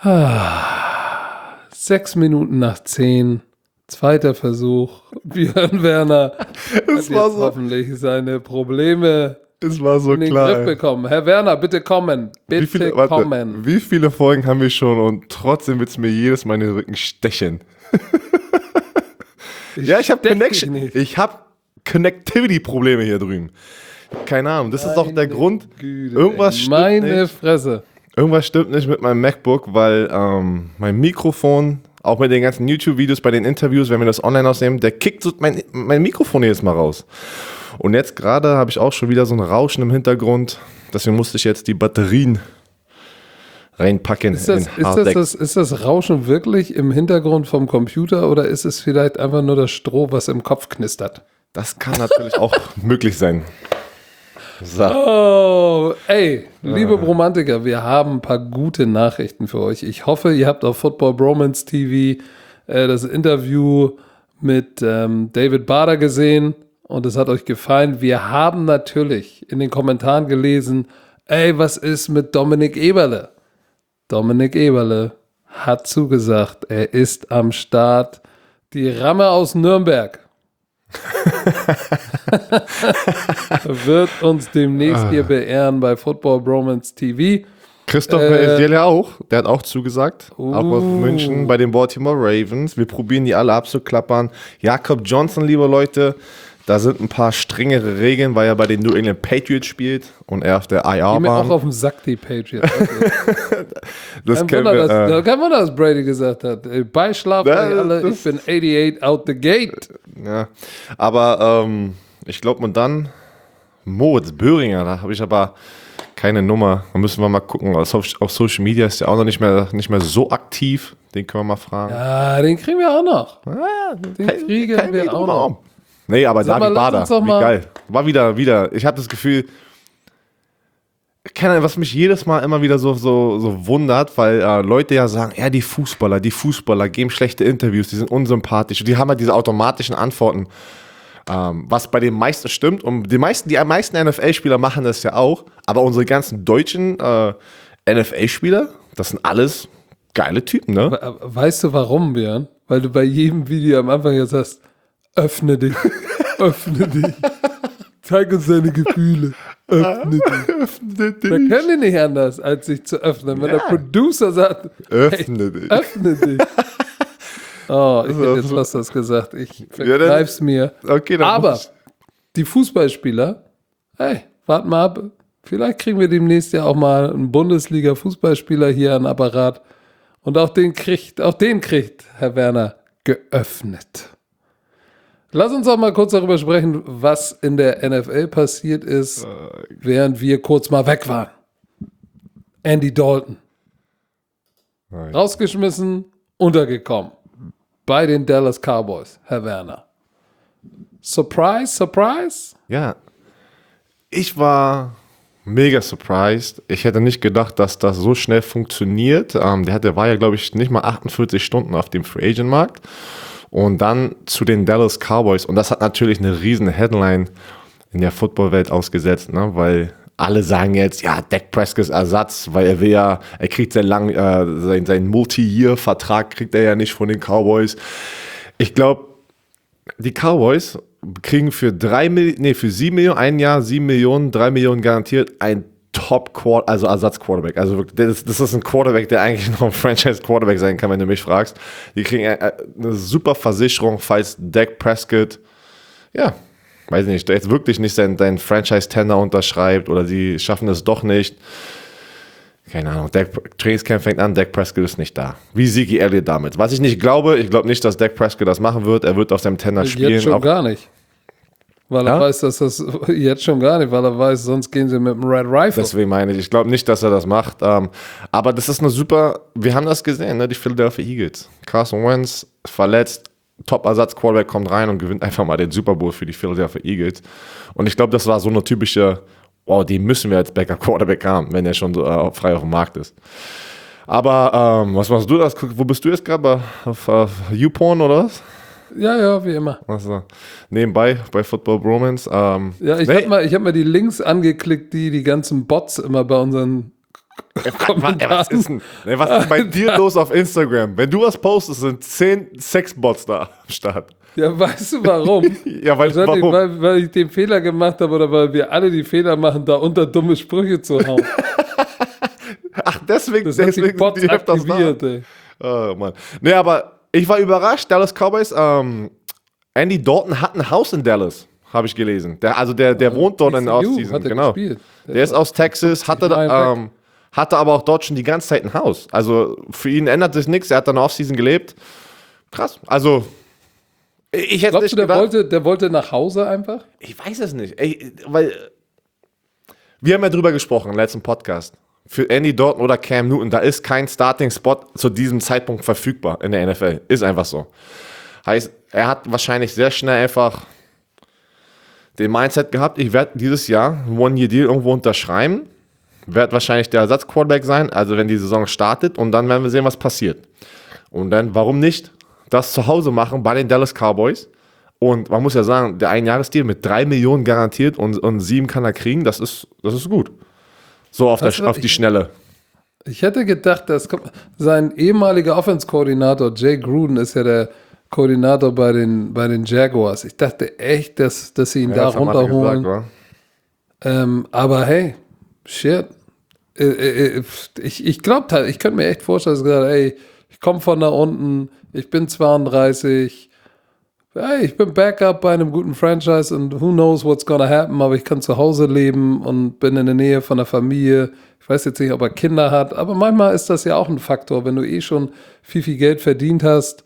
6 Minuten nach 10, zweiter Versuch. Björn Werner hat jetzt hoffentlich seine Probleme in den Griff bekommen. Herr Werner, bitte kommen. Kommen. Wie viele Folgen haben wir schon und trotzdem wird es mir jedes Mal in den Rücken stechen. Ich habe Connectivity-Probleme hier drüben. Keine Ahnung, das ist doch der Grund. Güte, irgendwas stimmt nicht. Fresse. Irgendwas stimmt nicht mit meinem MacBook, weil mein Mikrofon, auch mit den ganzen YouTube-Videos, bei den Interviews, wenn wir das online ausnehmen, der kickt so mein Mikrofon jedes Mal raus. Und jetzt gerade habe ich auch schon wieder so ein Rauschen im Hintergrund. Deswegen musste ich jetzt die Batterien reinpacken. Ist das Rauschen wirklich im Hintergrund vom Computer oder ist es vielleicht einfach nur das Stroh, was im Kopf knistert? Das kann natürlich auch möglich sein. So. Oh, ey, liebe Bromantiker, wir haben ein paar gute Nachrichten für euch. Ich hoffe, ihr habt auf Football Bromance TV das Interview mit David Bader gesehen und es hat euch gefallen. Wir haben natürlich in den Kommentaren gelesen, ey, was ist mit Dominik Eberle? Dominik Eberle hat zugesagt, er ist am Start. Die Ramme aus Nürnberg wird uns demnächst hier beehren bei Football Bromance TV. Christopher Esiel ja auch, der hat auch zugesagt, auch aus München bei den Baltimore Ravens. Wir probieren die alle abzuklappern. Jakob Johnson, liebe Leute, da sind ein paar strengere Regeln, weil er bei den New England Patriots spielt und er auf der IR-Bahn. Die mir auch auf dem Sack, die Patriots. Also. Kein Wunder, dass Brady gesagt hat, Beischlaf, ich bin 88 out the gate. Ja, aber ich glaube, und dann Moritz Böhringer, da habe ich aber keine Nummer. Da müssen wir mal gucken. Auf Social Media ist ja auch noch nicht mehr so aktiv. Den können wir mal fragen. Ja, den kriegen wir auch noch. Ja, den kriegen wir auch noch. Nee, aber David Bader, wie geil. War wieder. Ich hatte das Gefühl, was mich jedes Mal immer wieder so wundert, weil Leute ja sagen, ja, die Fußballer geben schlechte Interviews, die sind unsympathisch. Und die haben halt diese automatischen Antworten, was bei den meisten stimmt. Und die meisten NFL-Spieler machen das ja auch. Aber unsere ganzen deutschen NFL-Spieler, das sind alles geile Typen, ne? Weißt du warum, Björn? Weil du bei jedem Video am Anfang jetzt sagst, öffne dich, öffne dich. Zeig uns deine Gefühle. Öffne dich. Da können die nicht anders, als sich zu öffnen. Wenn der Producer sagt, öffne dich. Öffne dich. Oh, ich hätte jetzt fast das gesagt. Ich vergreif's mir. Okay, aber die Fußballspieler, hey, wart mal ab. Vielleicht kriegen wir demnächst ja auch mal einen Bundesliga-Fußballspieler hier an Apparat. Und auch den kriegt Herr Werner geöffnet. Lass uns auch mal kurz darüber sprechen, was in der NFL passiert ist, während wir kurz mal weg waren. Andy Dalton. Rausgeschmissen, untergekommen. Bei den Dallas Cowboys, Herr Werner. Surprise, surprise? Ja. Ich war mega surprised. Ich hätte nicht gedacht, dass das so schnell funktioniert. Der war ja, glaube ich, nicht mal 48 Stunden auf dem Free Agent Markt. Und dann zu den Dallas Cowboys. Und das hat natürlich eine riesen Headline in der Footballwelt ausgesetzt, ne? Weil alle sagen jetzt, ja, Dak Prescott Ersatz, weil er kriegt seinen Multi-Year-Vertrag kriegt er ja nicht von den Cowboys. Ich glaube, die Cowboys kriegen für 7 Millionen, ein Jahr 7 Millionen, 3 Millionen garantiert, ein also Ersatz-Quarterback. Also wirklich, das ist ein Quarterback, der eigentlich noch ein Franchise-Quarterback sein kann, wenn du mich fragst. Die kriegen eine super Versicherung, falls Dak Prescott, ja, weiß nicht, jetzt wirklich nicht seinen Franchise-Tender unterschreibt oder sie schaffen es doch nicht. Keine Ahnung, Trainingscamp fängt an, Dak Prescott ist nicht da. Wie Ziggy Elliott damit. Was ich nicht glaube, ich glaube nicht, dass Dak Prescott das machen wird. Er wird auf seinem Tender spielen. Jetzt schon gar nicht. Weil er weiß, dass das jetzt schon gar nicht, weil er weiß, sonst gehen sie mit dem Red Rifle. Deswegen meine ich glaube nicht, dass er das macht. Aber das ist eine super, wir haben das gesehen, ne? Die Philadelphia Eagles. Carson Wentz verletzt, Top-Ersatz-Quarterback kommt rein und gewinnt einfach mal den Super Bowl für die Philadelphia Eagles. Und ich glaube, das war so eine typische, wow, die müssen wir als Backup-Quarterback haben, wenn er schon so frei auf dem Markt ist. Aber was machst du das? Wo bist du jetzt gerade? Auf YouPorn oder was? Ja, wie immer. Also, nebenbei bei Football Bromance. Ja, ich hab mal die Links angeklickt, die ganzen Bots immer bei unseren Was ist denn bei dir los auf Instagram? Wenn du was postest, sind 10 Sexbots da am Start. Ja, weißt du warum? Ja, warum? Weil ich den Fehler gemacht habe oder weil wir alle die Fehler machen, da unter dumme Sprüche zu hauen. Ach, deswegen sind die Bots aktiviert, ey. Oh, Mann. Nee, aber ich war überrascht, Dallas Cowboys, Andy Dalton hat ein Haus in Dallas, habe ich gelesen. Der wohnt dort in der Offseason, genau. Der ist aus Texas, hatte aber auch dort schon die ganze Zeit ein Haus. Also für ihn ändert sich nichts, er hat da eine Offseason gelebt. Krass, also ich hätte nicht gedacht. Der wollte nach Hause einfach? Ich weiß es nicht, weil wir haben ja drüber gesprochen im letzten Podcast. Für Andy Dalton oder Cam Newton, da ist kein Starting-Spot zu diesem Zeitpunkt verfügbar in der NFL. Ist einfach so. Heißt, er hat wahrscheinlich sehr schnell einfach den Mindset gehabt, ich werde dieses Jahr ein One-Year-Deal irgendwo unterschreiben, werde wahrscheinlich der Ersatzquarterback sein, also wenn die Saison startet, und dann werden wir sehen, was passiert. Und dann, warum nicht das zu Hause machen bei den Dallas Cowboys? Und man muss ja sagen, der Einjahresdeal mit 3 Millionen garantiert und 7 kann er kriegen, das ist gut. So auf die Schnelle. Ich hätte gedacht, sein ehemaliger Offense-Koordinator Jay Gruden ist ja der Koordinator bei den Jaguars. Ich dachte echt, dass sie ihn da runterholen. Aber hey, shit. Ich glaube, ich könnte mir echt vorstellen, dass gesagt, ey, ich komme von da unten, ich bin 32, hey, ich bin Backup bei einem guten Franchise und who knows what's gonna happen, aber ich kann zu Hause leben und bin in der Nähe von der Familie. Ich weiß jetzt nicht, ob er Kinder hat, aber manchmal ist das ja auch ein Faktor, wenn du schon viel Geld verdient hast.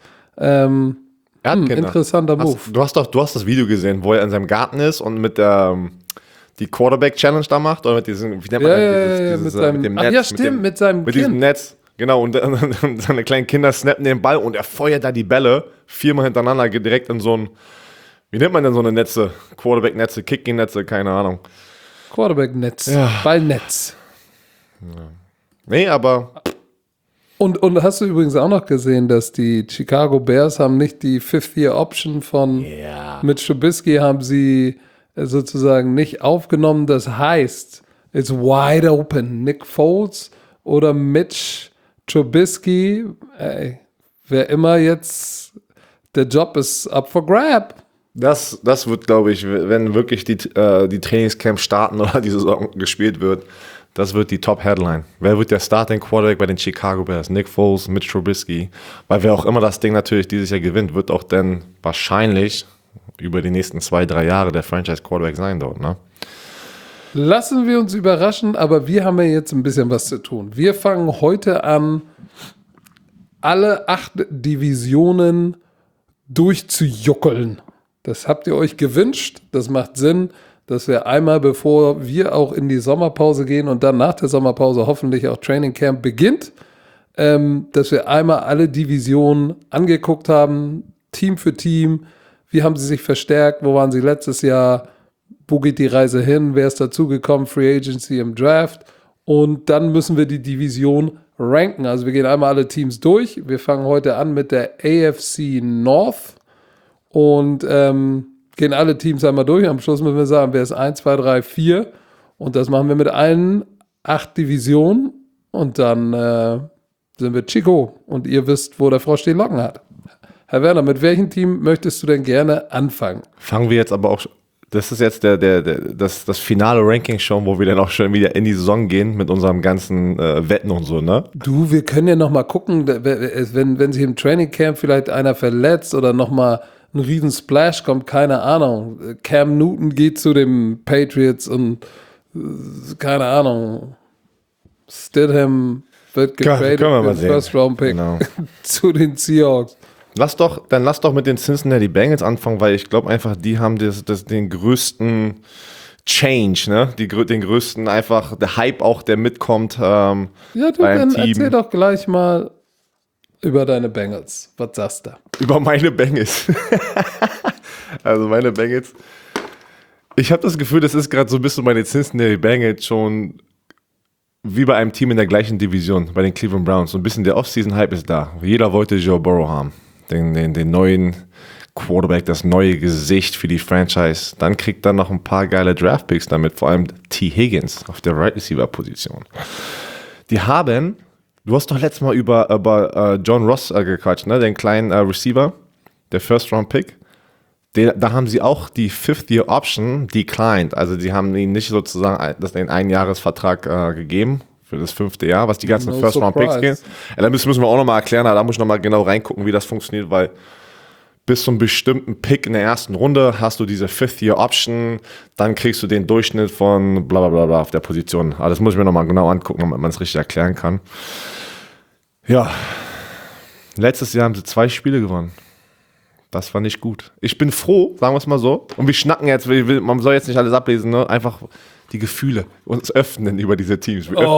Interessanter Move. Du hast das Video gesehen, wo er in seinem Garten ist und mit die Quarterback-Challenge da macht, oder mit diesem, wie nennt man das? Mit dem Netz. Ach ja, stimmt, mit seinem Kind. Mit diesem Netz. Genau, und seine kleinen Kinder snappen den Ball und er feuert da die Bälle 4-mal hintereinander direkt in so ein, wie nennt man denn so eine Netze? Quarterback-Netze, Kicking-Netze, keine Ahnung. Quarterback-Netz, ja. Ballnetz. Ja. Nee, aber... Und hast du übrigens auch noch gesehen, dass die Chicago Bears haben nicht die Fifth-Year-Option von Mitch Trubisky, haben sie sozusagen nicht aufgenommen. Das heißt, it's wide open. Nick Foles oder Mitch Trubisky, wer immer jetzt, der Job ist up for grab. Das wird, glaube ich, wenn wirklich die Trainingscamps starten oder die Saison gespielt wird, das wird die Top-Headline. Wer wird der Starting Quarterback bei den Chicago Bears? Nick Foles, Mitch Trubisky. Weil wer auch immer das Ding natürlich dieses Jahr gewinnt, wird auch dann wahrscheinlich über die nächsten 2-3 Jahre der Franchise Quarterback sein dort, ne? Lassen wir uns überraschen, aber wir haben ja jetzt ein bisschen was zu tun. Wir fangen heute an, alle 8 Divisionen durchzujuckeln. Das habt ihr euch gewünscht. Das macht Sinn, dass wir einmal, bevor wir auch in die Sommerpause gehen und dann nach der Sommerpause hoffentlich auch Training Camp beginnt, dass wir einmal alle Divisionen angeguckt haben, Team für Team. Wie haben sie sich verstärkt? Wo waren sie letztes Jahr? Wo geht die Reise hin? Wer ist dazugekommen? Free Agency im Draft. Und dann müssen wir die Division ranken. Also wir gehen einmal alle Teams durch. Wir fangen heute an mit der AFC North und gehen alle Teams einmal durch. Am Schluss müssen wir sagen, wer ist 1, 2, 3, 4. Und das machen wir mit allen 8 Divisionen. Und dann sind wir Chico. Und ihr wisst, wo der Frosch die Locken hat. Herr Werner, mit welchem Team möchtest du denn gerne anfangen? Fangen wir jetzt aber auch, das ist jetzt das finale Ranking schon, wo wir dann auch schon wieder in die Saison gehen mit unserem ganzen Wetten und so, ne? Du, wir können ja nochmal gucken, wenn sich im Training Camp vielleicht einer verletzt oder nochmal ein riesen Splash kommt, keine Ahnung. Cam Newton geht zu den Patriots und keine Ahnung. Stidham wird getradet mit First-Round-Pick zu den Seahawks. Lass doch mit den Cincinnati Bengals anfangen, weil ich glaube einfach, die haben den größten Change, ne? Den größten einfach, der Hype auch, der mitkommt. Ja, du, dann erzähl doch gleich mal über deine Bengals. Was sagst du? Über meine Bengals. Also meine Bengals. Ich habe das Gefühl, das ist gerade so ein bisschen meine Cincinnati Bengals schon wie bei einem Team in der gleichen Division, bei den Cleveland Browns. So ein bisschen der Off-Season-Hype ist da. Jeder wollte Joe Burrow haben. Den neuen Quarterback, das neue Gesicht für die Franchise. Dann kriegt er noch ein paar geile Draftpicks damit, vor allem T. Higgins auf der Right Receiver Position. Die haben, du hast doch letztes Mal über John Ross gequatscht, ne? Den kleinen Receiver, der First-Round-Pick. Da haben sie auch die Fifth-Year-Option declined. Also die haben ihnen nicht sozusagen den Einjahresvertrag gegeben für das 5. Jahr, was die ganzen First-Round-Picks gehen. Ja, da müssen wir auch nochmal erklären, da muss ich nochmal genau reingucken, wie das funktioniert, weil bis zu einem bestimmten Pick in der ersten Runde hast du diese Fifth-Year-Option, dann kriegst du den Durchschnitt von bla bla bla bla auf der Position. Aber das muss ich mir nochmal genau angucken, damit man es richtig erklären kann. Ja, letztes Jahr haben sie 2 Spiele gewonnen. Das war nicht gut. Ich bin froh, sagen wir es mal so. Und wir schnacken jetzt, man soll jetzt nicht alles ablesen, ne? Einfach die Gefühle uns öffnen über diese Teams. Kommt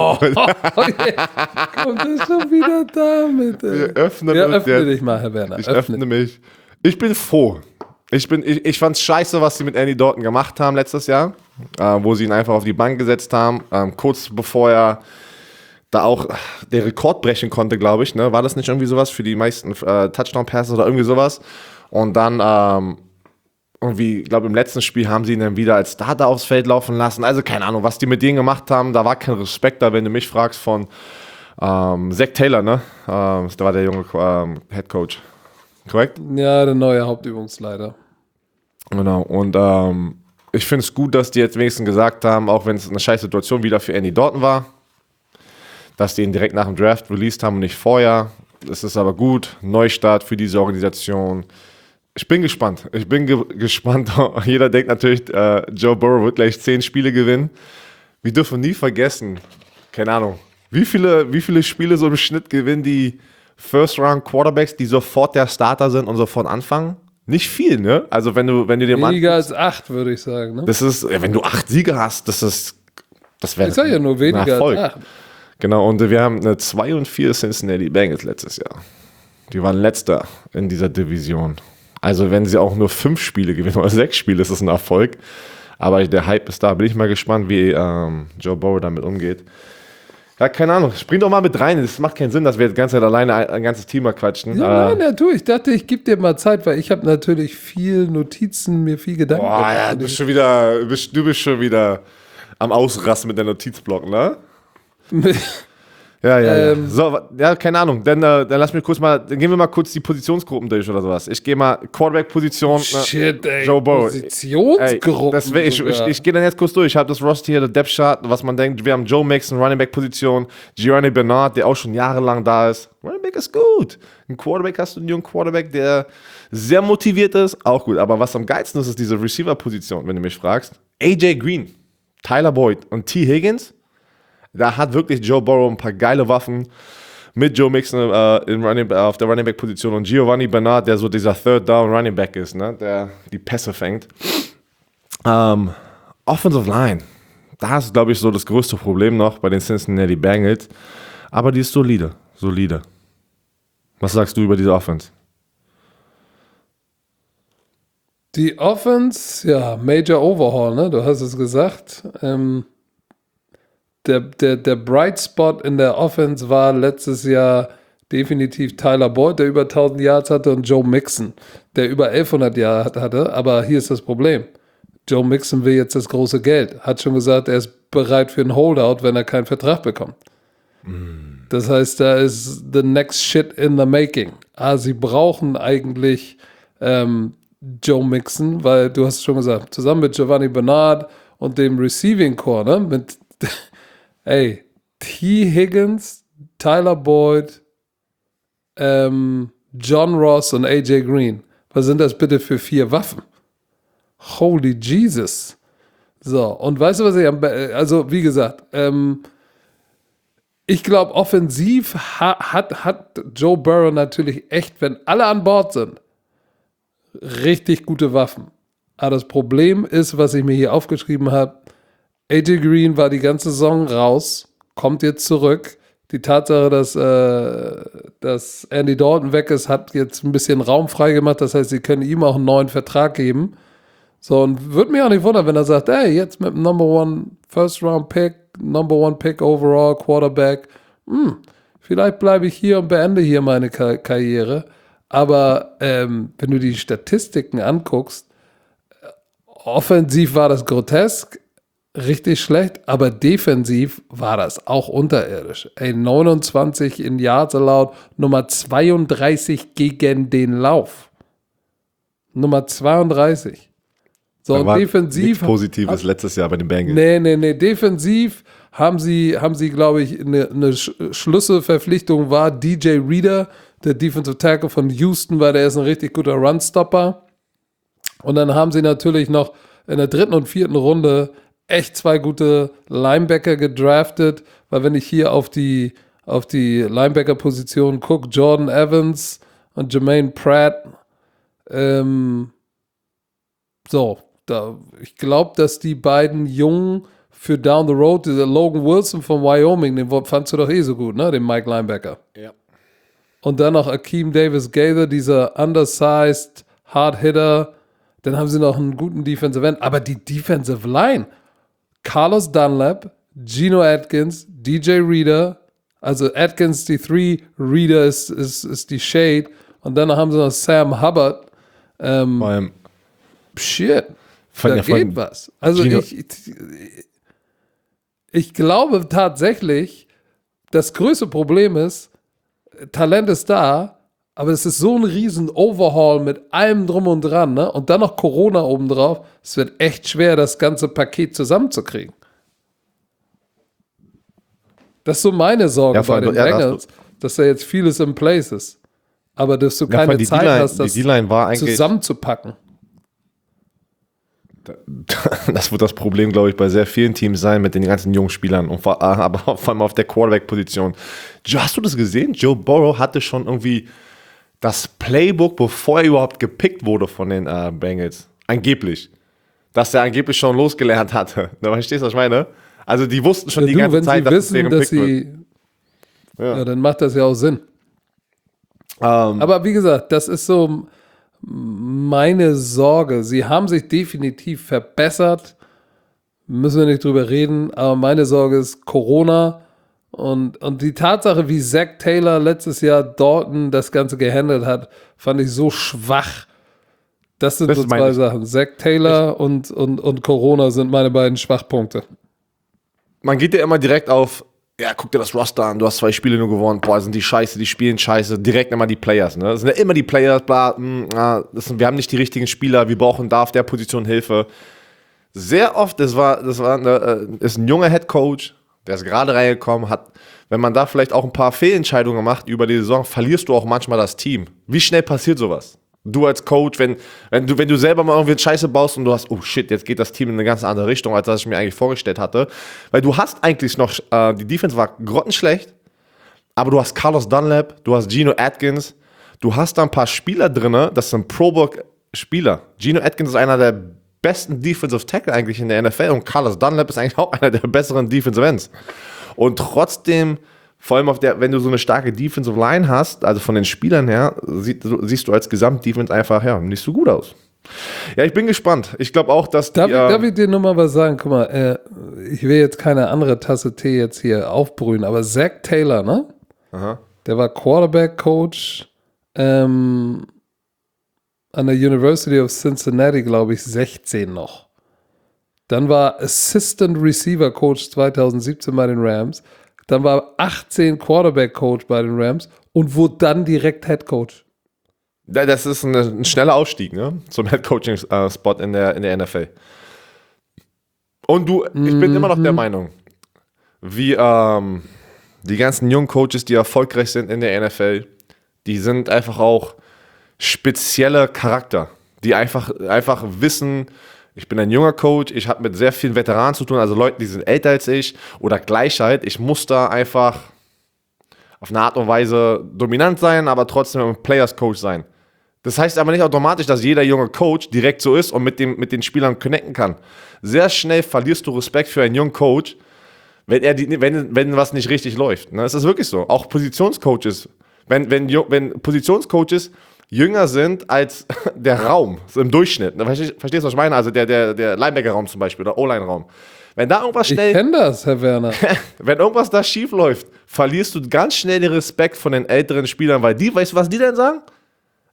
das schon wieder damit? Ey. Wir öffnen ja, uns öffne jetzt. dich mal, Herr Werner. Ich öffne mich. Ich bin froh. Ich fand's scheiße, was sie mit Andy Dalton gemacht haben letztes Jahr, wo sie ihn einfach auf die Bank gesetzt haben, kurz bevor er da auch den Rekord brechen konnte, glaube ich. Ne? War das nicht irgendwie sowas für die meisten Touchdown-Passes oder irgendwie sowas? Und dann irgendwie, glaube im letzten Spiel haben sie ihn dann wieder als Starter aufs Feld laufen lassen. Also keine Ahnung, was die mit denen gemacht haben. Da war kein Respekt da, wenn du mich fragst, von Zach Taylor, ne? Da war der junge Head Coach. Korrekt? Ja, der neue Hauptübungsleiter. Genau. Und ich finde es gut, dass die jetzt wenigstens gesagt haben, auch wenn es eine scheiß Situation wieder für Andy Dalton war, dass die ihn direkt nach dem Draft released haben und nicht vorher. Das ist aber gut. Neustart für diese Organisation. Ich bin gespannt. Gespannt. Jeder denkt natürlich, Joe Burrow wird gleich 10 Spiele gewinnen. Wir dürfen nie vergessen, keine Ahnung, wie viele Spiele so im Schnitt gewinnen die First-Round-Quarterbacks, die sofort der Starter sind und sofort anfangen? Nicht viel, ne? Also wenn du dir mal... Weniger als 8, würde ich sagen. Ne? Das ist, wenn du 8 Siege hast, das wäre... Ich sage ja nur weniger als 8. Genau, und wir haben eine 2-4 Cincinnati Bengals letztes Jahr. Die waren letzter in dieser Division. Also wenn sie auch nur 5 Spiele gewinnen oder 6 Spiele, ist das ein Erfolg. Aber der Hype ist da. Bin ich mal gespannt, wie Joe Burrow damit umgeht. Ja, keine Ahnung. Spring doch mal mit rein. Es macht keinen Sinn, dass wir jetzt die ganze Zeit alleine ein ganzes Team mal quatschen. Ja, nein, du, ich dachte, ich gebe dir mal Zeit, weil ich habe natürlich viel Notizen, mir viel Gedanken Boah, ja, du bist schon wieder am Ausrasten mit der Notizblock, ne? Ja. So, ja, keine Ahnung. Dann lass mich dann gehen wir mal kurz die Positionsgruppen durch oder sowas. Ich gehe mal Quarterback-Position. Shit, ey. Joe Burrow. Positionsgruppen. Ich gehe dann jetzt kurz durch. Ich habe das Roster hier, der Depth Chart, was man denkt. Wir haben Joe Mixon, Running Back-Position. Giovanni Bernard, der auch schon jahrelang da ist. Running Back ist gut. Ein Quarterback hast du, einen jungen Quarterback, der sehr motiviert ist. Auch gut. Aber was am geilsten ist diese Receiver-Position, wenn du mich fragst. AJ Green, Tyler Boyd und T. Higgins. Da hat wirklich Joe Burrow ein paar geile Waffen mit Joe Mixon auf der Running Back Position und Giovanni Bernard, der so dieser Third Down Running Back ist, ne? Der die Pässe fängt. Offensive Line, da ist, glaube ich, so das größte Problem noch bei den Cincinnati Bengals. Aber die ist solide. Was sagst du über diese Offense? Die Offense, ja, Major Overhaul, ne? Du hast es gesagt. Der Bright Spot in der Offense war letztes Jahr definitiv Tyler Boyd, der über 1000 Yards hatte, und Joe Mixon, der über 1100 Yards hatte. Aber hier ist das Problem. Joe Mixon will jetzt das große Geld. Hat schon gesagt, er ist bereit für einen Holdout, wenn er keinen Vertrag bekommt. Das heißt, da ist the next shit in the making. Sie brauchen eigentlich Joe Mixon, weil du hast schon gesagt, zusammen mit Giovanni Bernard und dem Receiving Core, ne, mit T. Higgins, Tyler Boyd, John Ross und AJ Green. Was sind das bitte für 4 Waffen? Holy Jesus. So, und weißt du, was also wie gesagt, ich glaube, offensiv hat Joe Burrow natürlich echt, wenn alle an Bord sind, richtig gute Waffen. Aber das Problem ist, was ich mir hier aufgeschrieben habe, AJ Green war die ganze Saison raus, kommt jetzt zurück. Die Tatsache, dass Andy Dalton weg ist, hat jetzt ein bisschen Raum freigemacht. Das heißt, sie können ihm auch einen neuen Vertrag geben. So, und würde mich auch nicht wundern, wenn er sagt, jetzt mit dem Number 1 First Round Pick, Number 1 Pick overall, Quarterback, vielleicht bleibe ich hier und beende hier meine Karriere. Aber wenn du die Statistiken anguckst, offensiv war das grotesk. richtig schlecht, aber defensiv war das auch unterirdisch. 29 in Yards allowed, Nummer 32 gegen den Lauf. Nummer 32. So, Da und war defensiv. nichts Positives letztes Jahr bei den Bengals. Nee. Defensiv haben sie glaube ich, eine Schlüsselverpflichtung war DJ Reader, der Defensive Tackle von Houston, weil der ist ein richtig guter Runstopper. Und dann haben sie natürlich noch in der 3. und 4. Runde echt 2 gute Linebacker gedraftet, weil wenn ich hier auf die Linebacker-Position gucke, Jordan Evans und Jermaine Pratt, ich glaube, dass die beiden Jungen für Down the Road, dieser Logan Wilson von Wyoming, den fandst du doch so gut, ne? Den Mike Linebacker. Ja. Und dann noch Akeem Davis-Gaither, dieser undersized Hard-Hitter. Dann haben sie noch einen guten Defensive End. Aber die Defensive Line, Carlos Dunlap, Geno Atkins, DJ Reader, also Atkins die 3, Reader ist die Shade. Und dann haben sie noch Sam Hubbard. Shit, da geht was. Also ich glaube tatsächlich, das größte Problem ist, Talent ist da, aber es ist so ein riesen Overhaul mit allem drum und dran, ne? Und dann noch Corona obendrauf. Es wird echt schwer, das ganze Paket zusammenzukriegen. Das ist so meine Sorge bei den Bengals, dass da jetzt vieles in place ist. Aber dass du keine Zeit hast, das zusammenzupacken. Das wird das Problem, glaube ich, bei sehr vielen Teams sein mit den ganzen jungen Spielern, aber vor allem auf der Quarterback-Position. Hast du das gesehen? Joe Burrow hatte schon irgendwie das Playbook, bevor er überhaupt gepickt wurde von den Bengals. Angeblich. Dass er angeblich schon losgelernt hatte. Da verstehst du, was ich meine? Also die wussten schon die ganze Zeit, dass es deren Pick wird. Ja, dann macht das ja auch Sinn. Aber wie gesagt, das ist so meine Sorge. Sie haben sich definitiv verbessert. Müssen wir nicht drüber reden. Aber meine Sorge ist Corona und die Tatsache, wie Zach Taylor letztes Jahr Dalton das Ganze gehandelt hat, fand ich so schwach. Das sind so zwei Sachen. Zach Taylor und Corona sind meine beiden Schwachpunkte. Man geht ja immer direkt auf, ja, guck dir das Roster an, du hast 2 Spiele nur gewonnen, boah, sind die scheiße, die spielen scheiße, direkt immer die Players, ne? Das sind ja immer die Players, bla, wir haben nicht die richtigen Spieler, wir brauchen da auf der Position Hilfe. Sehr oft, ist ein junger Headcoach, der ist gerade reingekommen, wenn man da vielleicht auch ein paar Fehlentscheidungen macht über die Saison, verlierst du auch manchmal das Team. Wie schnell passiert sowas? Du als Coach, wenn du selber mal irgendwie Scheiße baust und du hast, oh shit, jetzt geht das Team in eine ganz andere Richtung, als das ich mir eigentlich vorgestellt hatte. Weil du hast eigentlich noch, die Defense war grottenschlecht, aber du hast Carlos Dunlap, du hast Geno Atkins, du hast da ein paar Spieler drin, das sind Pro-Bowl-Spieler. Geno Atkins ist einer der besten Defensive Tackle eigentlich in der NFL und Carlos Dunlap ist eigentlich auch einer der besseren Defensive Ends. Und trotzdem, vor allem wenn du so eine starke Defensive Line hast, also von den Spielern her, siehst du als Gesamtdefense einfach nicht so gut aus. Ja, ich bin gespannt. Ich glaube auch, dass Darf ich dir nochmal was sagen? Guck mal, ich will jetzt keine andere Tasse Tee jetzt hier aufbrühen, aber Zach Taylor, ne? Aha. Der war Quarterback-Coach an der University of Cincinnati, glaube ich, 16 noch. Dann war Assistant Receiver Coach 2017 bei den Rams. Dann war 18 Quarterback-Coach bei den Rams und wurde dann direkt Head Coach. Das ist ein schneller Aufstieg, ne? Zum Head-Coaching-Spot in der NFL. Und ich bin immer noch der Meinung, wie die ganzen jungen Coaches, die erfolgreich sind in der NFL, die sind einfach auch spezielle Charakter, die einfach wissen, ich bin ein junger Coach, ich habe mit sehr vielen Veteranen zu tun, also Leuten, die sind älter als ich oder Gleichheit. Ich muss da einfach auf eine Art und Weise dominant sein, aber trotzdem ein Players-Coach sein. Das heißt aber nicht automatisch, dass jeder junge Coach direkt so ist und mit den Spielern connecten kann. Sehr schnell verlierst du Respekt für einen jungen Coach, wenn was nicht richtig läuft. Das ist wirklich so. Auch Positionscoaches. Wenn Positionscoaches jünger sind als der Raum, so im Durchschnitt. Verstehst du, was ich meine? Also der Linebacker-Raum zum Beispiel oder O-Line-Raum. Wenn da irgendwas schnell... Ich kenne das, Herr Werner. Wenn irgendwas da schief läuft, verlierst du ganz schnell den Respekt von den älteren Spielern, weil weißt du, was die denn sagen?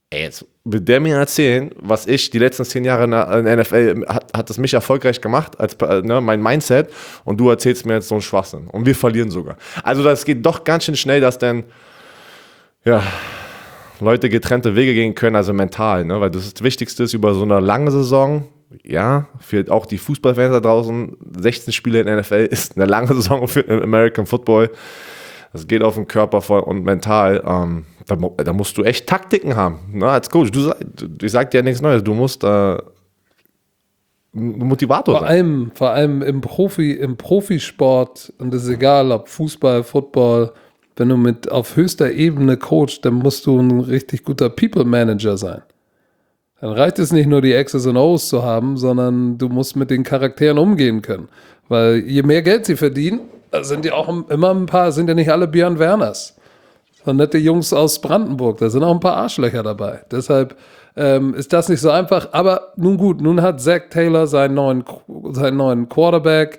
ey, jetzt will der mir erzählen, was ich die letzten 10 Jahre in der NFL, hat es mich erfolgreich gemacht, als mein Mindset, und du erzählst mir jetzt so einen Schwachsinn. Und wir verlieren sogar. Also das geht doch ganz schön schnell, dass dann, ja, Leute getrennte Wege gehen können, also mental, ne? Weil das Wichtigste ist über so eine lange Saison, ja, für auch die Fußballfans da draußen, 16 Spiele in der NFL ist eine lange Saison für American Football. Das geht auf den Körper voll und mental. Da musst du echt Taktiken haben, ne, als Coach. Ich sag dir ja nichts Neues, du musst ein Motivator sein. Vor allem im Profisport, und das ist egal, ob Fußball, Football, wenn du auf höchster Ebene coachst, dann musst du ein richtig guter People-Manager sein. Dann reicht es nicht nur, die X's und O's zu haben, sondern du musst mit den Charakteren umgehen können. Weil je mehr Geld sie verdienen, da sind ja auch immer ein paar, sind ja nicht alle Björn Werners. Sondern nette Jungs aus Brandenburg, da sind auch ein paar Arschlöcher dabei. Deshalb ist das nicht so einfach. Aber nun gut, nun hat Zach Taylor seinen neuen Quarterback.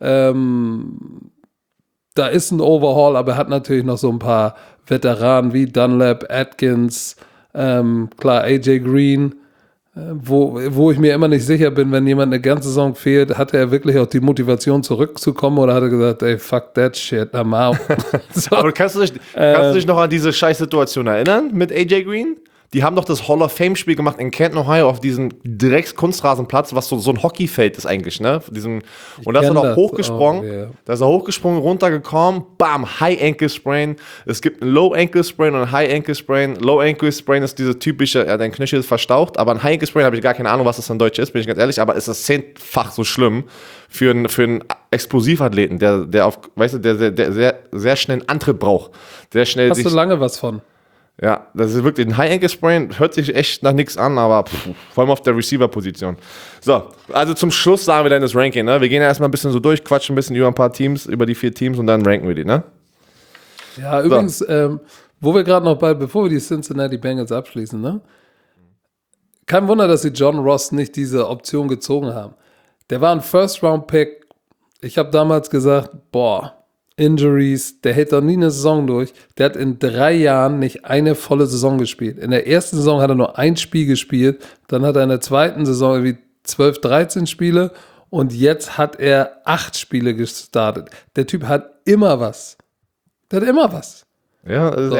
Da ist ein Overhaul, aber er hat natürlich noch so ein paar Veteranen wie Dunlap, Atkins, klar, AJ Green, wo ich mir immer nicht sicher bin, wenn jemand eine ganze Saison fehlt, hatte er wirklich auch die Motivation zurückzukommen oder hat er gesagt, ey, fuck that shit, I'm out. So. Aber kannst du dich noch an diese Scheißsituation erinnern mit AJ Green? Die haben doch das Hall of Fame-Spiel gemacht in Canton, Ohio, auf diesem Kunstrasenplatz, was so ein Hockeyfeld ist eigentlich, ne? Und da ist er noch hochgesprungen, da ist er hochgesprungen, runtergekommen, bam, High Ankle Sprain. Es gibt einen Low Ankle Sprain und einen High Ankle Sprain. Low Ankle Sprain ist diese typische, dein Knöchel ist verstaucht, aber ein High Ankle Sprain habe ich gar keine Ahnung, was das in Deutsch ist, bin ich ganz ehrlich, aber es ist 10-fach so schlimm für einen Explosivathleten, der sehr schnell einen Antrieb braucht. Sehr schnell Hast du lange was von? Ja, das ist wirklich ein High-Ankle-Sprain, hört sich echt nach nichts an, aber vor allem auf der Receiver-Position. So, also zum Schluss sagen wir dann das Ranking, ne? Wir gehen ja erstmal ein bisschen so durch, quatschen ein bisschen über ein paar Teams, über die 4 Teams und dann ranken wir die, ne? Ja, übrigens, wo wir gerade noch bevor wir die Cincinnati Bengals abschließen, ne? Kein Wunder, dass sie John Ross nicht diese Option gezogen haben. Der war ein First-Round-Pick. Ich habe damals gesagt, Injuries, der hält doch nie eine Saison durch. Der hat in 3 Jahren nicht eine volle Saison gespielt. In der ersten Saison hat er nur ein Spiel gespielt, dann hat er in der zweiten Saison irgendwie 12, 13 Spiele und jetzt hat er 8 Spiele gestartet. Der Typ hat immer was. Der hat immer was. Ja, also,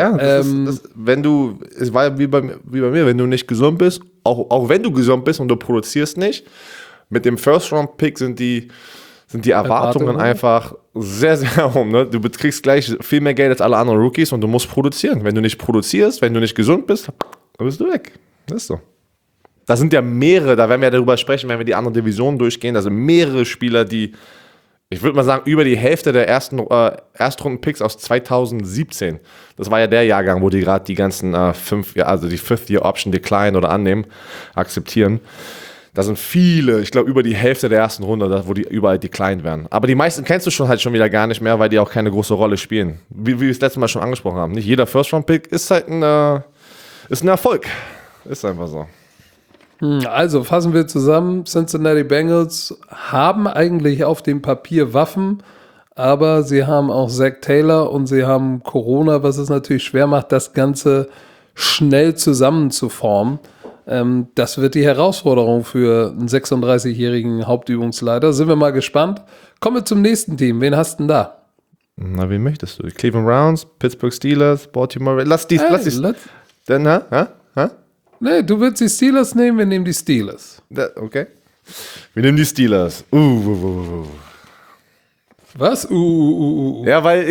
es war ja wie bei mir, wenn du nicht gesund bist, auch wenn du gesund bist und du produzierst nicht, mit dem First-Round-Pick sind die Erwartungen einfach sehr, sehr hoch. Ne? Du kriegst gleich viel mehr Geld als alle anderen Rookies und du musst produzieren. Wenn du nicht produzierst, wenn du nicht gesund bist, dann bist du weg. Das ist so. Da sind ja mehrere, da werden wir darüber sprechen, wenn wir die anderen Divisionen durchgehen. Da sind mehrere Spieler, die, ich würde mal sagen, über die Hälfte der Erstrunden-Picks aus 2017. Das war ja der Jahrgang, wo die gerade die ganzen die Fifth-Year-Option Decline oder annehmen, akzeptieren. Da sind viele, ich glaube über die Hälfte der ersten Runde, wo die überall declined werden. Aber die meisten kennst du schon wieder gar nicht mehr, weil die auch keine große Rolle spielen. Wie wir es letztes Mal schon angesprochen haben. Nicht jeder First-Round-Pick ist halt ein Erfolg. Ist einfach so. Also fassen wir zusammen, Cincinnati Bengals haben eigentlich auf dem Papier Waffen, aber sie haben auch Zach Taylor und sie haben Corona, was es natürlich schwer macht, das Ganze schnell zusammenzuformen. Das wird die Herausforderung für einen 36-jährigen Hauptübungsleiter. Sind wir mal gespannt. Kommen wir zum nächsten Team. Wen hast du denn da? Na, wen möchtest du? Cleveland Browns, Pittsburgh Steelers, Baltimore. Lass die. Dann, Nee, du willst die Steelers nehmen, wir nehmen die Steelers. Okay. Wir nehmen die Steelers. Was? Ja, weil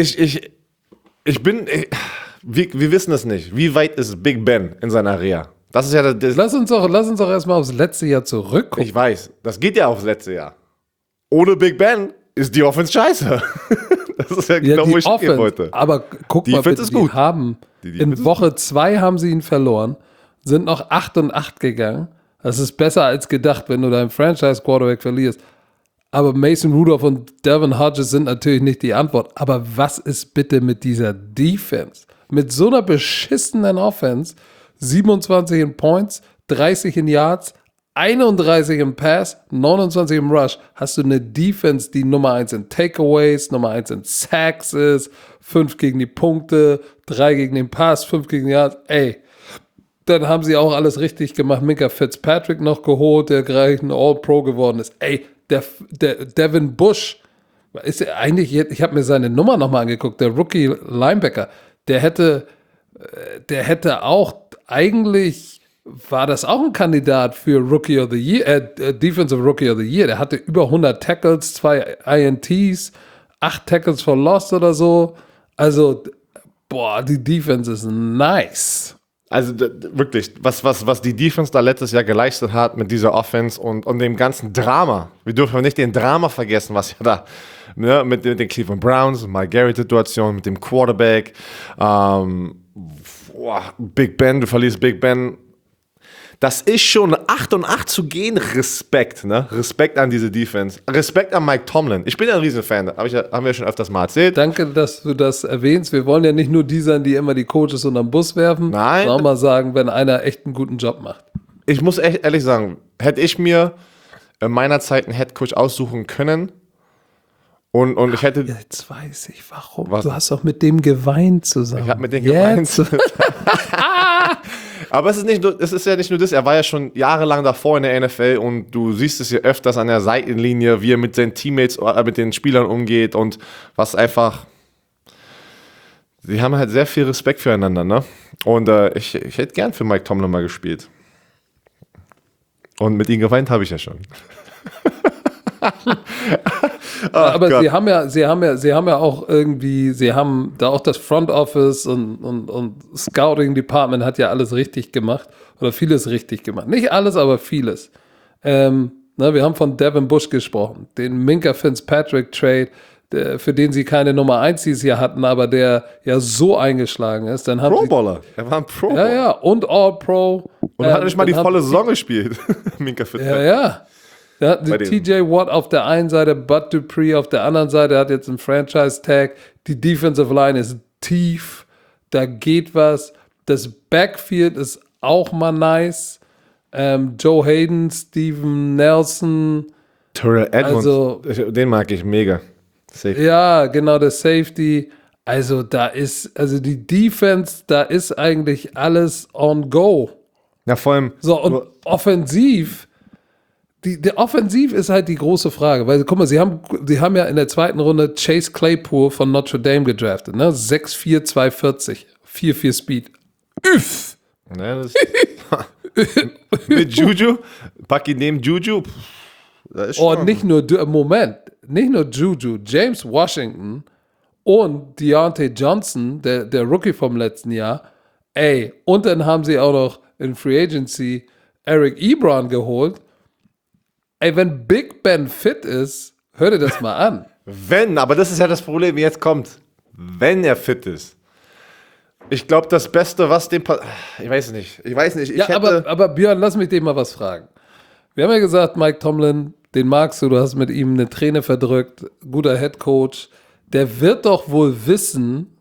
wir wissen es nicht. Wie weit ist Big Ben in seiner Reha? Das ist ja lass uns doch erstmal aufs letzte Jahr zurückgucken. Ich weiß, das geht ja aufs letzte Jahr. Ohne Big Ben ist die Offense scheiße. Das ist ja genau, wo ich gehen wollte. Aber guck mal, bitte, die haben in Woche 2 haben sie ihn verloren, sind noch 8-8 gegangen. Das ist besser als gedacht, wenn du deinen Franchise-Quarterback verlierst. Aber Mason Rudolph und Devin Hodges sind natürlich nicht die Antwort. Aber was ist bitte mit dieser Defense? Mit so einer beschissenen Offense, 27 in Points, 30 in Yards, 31 im Pass, 29 im Rush, hast du eine Defense, die Nummer 1 in Takeaways, Nummer 1 in Sacks ist, 5 gegen die Punkte, 3 gegen den Pass, 5 gegen die Yards. Ey, Dann haben sie auch alles richtig gemacht. Minka Fitzpatrick noch geholt, der gleich ein All-Pro geworden ist. Ey, der Devin Bush ist ja eigentlich, ich habe mir seine Nummer nochmal angeguckt, der Rookie-Linebacker, der hätte auch eigentlich, war das auch ein Kandidat für Rookie of the Year, Defensive Rookie of the Year. Der hatte über 100 Tackles, 2 INTs, 8 Tackles for Loss oder so. Also, die Defense ist nice. Also wirklich, was die Defense da letztes Jahr geleistet hat mit dieser Offense und dem ganzen Drama. Wir dürfen nicht den Drama vergessen, was ja da mit den Cleveland Browns, Mike Garrett-Situation, mit dem Quarterback, Big Ben, du verlierst Big Ben. Das ist schon 8-8 zu gehen. Respekt, ne? Respekt an diese Defense. Respekt an Mike Tomlin. Ich bin ja ein Riesenfan, haben wir schon öfters mal erzählt. Danke, dass du das erwähnst. Wir wollen ja nicht nur die sein, die immer die Coaches unterm Bus werfen. Nein. Sondern auch mal sagen, wenn einer echt einen guten Job macht. Ich muss echt ehrlich sagen, hätte ich mir in meiner Zeit einen Headcoach aussuchen können und ich hätte... Jetzt weiß ich, warum. Was? Du hast doch mit dem geweint zusammen. Ich habe mit dem geweint. Aber es ist ja nicht nur das, er war ja schon jahrelang davor in der NFL und du siehst es ja öfters an der Seitenlinie, wie er mit seinen Teammates, mit den Spielern umgeht und was einfach, sie haben halt sehr viel Respekt füreinander, ne? Und ich hätte gern für Mike Tomlin mal gespielt. Und mit ihm geweint habe ich ja schon. Aber Gott. sie haben ja auch irgendwie, sie haben da auch das Front Office und Scouting Department hat ja alles richtig gemacht oder vieles richtig gemacht. Nicht alles, aber vieles. Wir haben von Devin Bush gesprochen, den Minka Fitzpatrick Trade, für den sie keine Nummer 1 dieses Jahr hatten, aber der ja so eingeschlagen ist. Dann haben Pro-Bowler, er war ein Pro-Bowler. Ja, und All-Pro. Und hat nicht mal die volle Saison gespielt, Minka Fitzpatrick. Ja. Ja, TJ Watt auf der einen Seite, Bud Dupree auf der anderen Seite, hat jetzt einen Franchise-Tag. Die Defensive Line ist tief, da geht was. Das Backfield ist auch mal nice. Joe Hayden, Steven Nelson. Terrell Edmonds, also, den mag ich mega. Safety. Ja, genau, der Safety. Also die Defense, da ist eigentlich alles on go. Ja, vor allem. So, und offensiv. Die Offensiv ist halt die große Frage, weil, guck mal, sie haben ja in der zweiten Runde Chase Claypool von Notre Dame gedraftet, ne? 6'4", 240, 4'4 Speed. Üff! Ja, das mit Juju, pack ihn neben Juju. Nicht nur Juju, James Washington und Deontay Johnson, der Rookie vom letzten Jahr, und dann haben sie auch noch in Free Agency Eric Ebron geholt. Wenn Big Ben fit ist, hör dir das mal an. Aber das ist ja das Problem, wie jetzt kommt. Wenn er fit ist. Ich glaube, das Beste, was dem ich weiß nicht. Aber Björn, lass mich dir mal was fragen. Wir haben ja gesagt, Mike Tomlin, den magst du hast mit ihm eine Träne verdrückt, guter Headcoach. Der wird doch wohl wissen,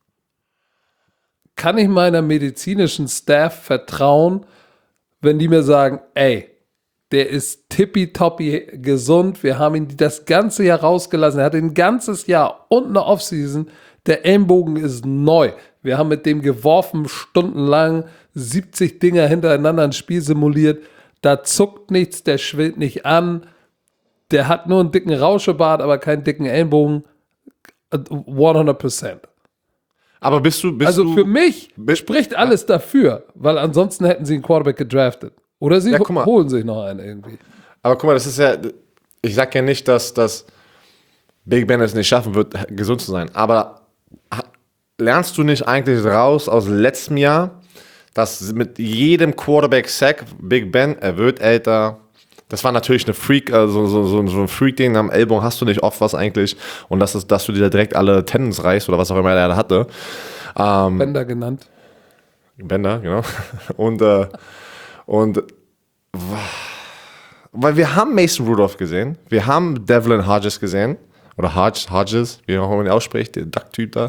kann ich meiner medizinischen Staff vertrauen, wenn die mir sagen, der ist tippitoppi gesund. Wir haben ihn das ganze Jahr rausgelassen. Er hat ein ganzes Jahr und eine Offseason. Der Ellenbogen ist neu. Wir haben mit dem geworfen, stundenlang 70 Dinger hintereinander ein Spiel simuliert. Da zuckt nichts, der schwillt nicht an. Der hat nur einen dicken Rauschebart, aber keinen dicken Ellenbogen. 100%. Aber für mich spricht alles dafür, weil ansonsten hätten sie einen Quarterback gedraftet. Oder sie holen sich noch einen irgendwie. Aber guck mal, das ist ja, ich sag ja nicht, dass Big Ben es nicht schaffen wird, gesund zu sein. Aber lernst du nicht eigentlich raus aus letztem Jahr, dass mit jedem Quarterback-Sack Big Ben, er wird älter. Das war natürlich eine Freak, so ein Freak-Ding am Ellbogen hast du nicht oft was eigentlich. Und dass du dir direkt alle Tendons reißt oder was auch immer er da hatte. Bender genannt. Bender, genau. Und weil wir haben Mason Rudolph gesehen, wir haben Devlin Hodges gesehen, oder Hodges, wie auch immer man ihn ausspricht, der Duck-Typ da.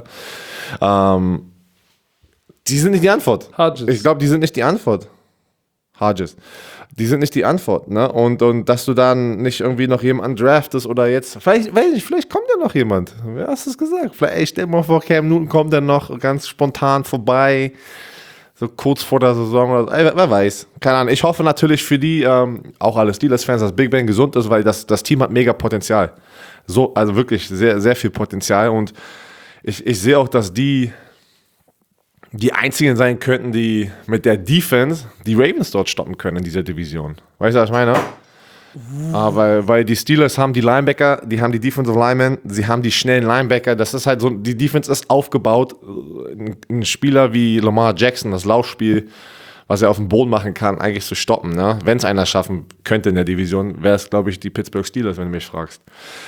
Die sind nicht die Antwort. Hodges. Ich glaube, die sind nicht die Antwort. Hodges. Die sind nicht die Antwort, ne? Und dass du dann nicht irgendwie noch jemanden draftest oder jetzt, vielleicht kommt ja noch jemand. Wer hast es gesagt? Vielleicht, stell dir mal vor, Cam Newton kommt dann noch ganz spontan vorbei. So kurz vor der Saison oder so. Wer weiß. Keine Ahnung. Ich hoffe natürlich für die, auch alle Steelers-Fans, dass Big Ben gesund ist, weil das Team hat mega Potenzial. So, also wirklich sehr, sehr viel Potenzial. Und ich sehe auch, dass die einzigen sein könnten, die mit der Defense die Ravens dort stoppen können in dieser Division. Weißt du, was ich meine? Weil die Steelers haben die Linebacker, die haben die Defensive Linemen, sie haben die schnellen Linebacker. Das ist halt so, die Defense ist aufgebaut. Ein Spieler wie Lamar Jackson, das Laufspiel, was er auf dem Boden machen kann, eigentlich zu stoppen. Ne? Wenn es einer schaffen könnte in der Division, wäre es, glaube ich, die Pittsburgh Steelers, wenn du mich fragst.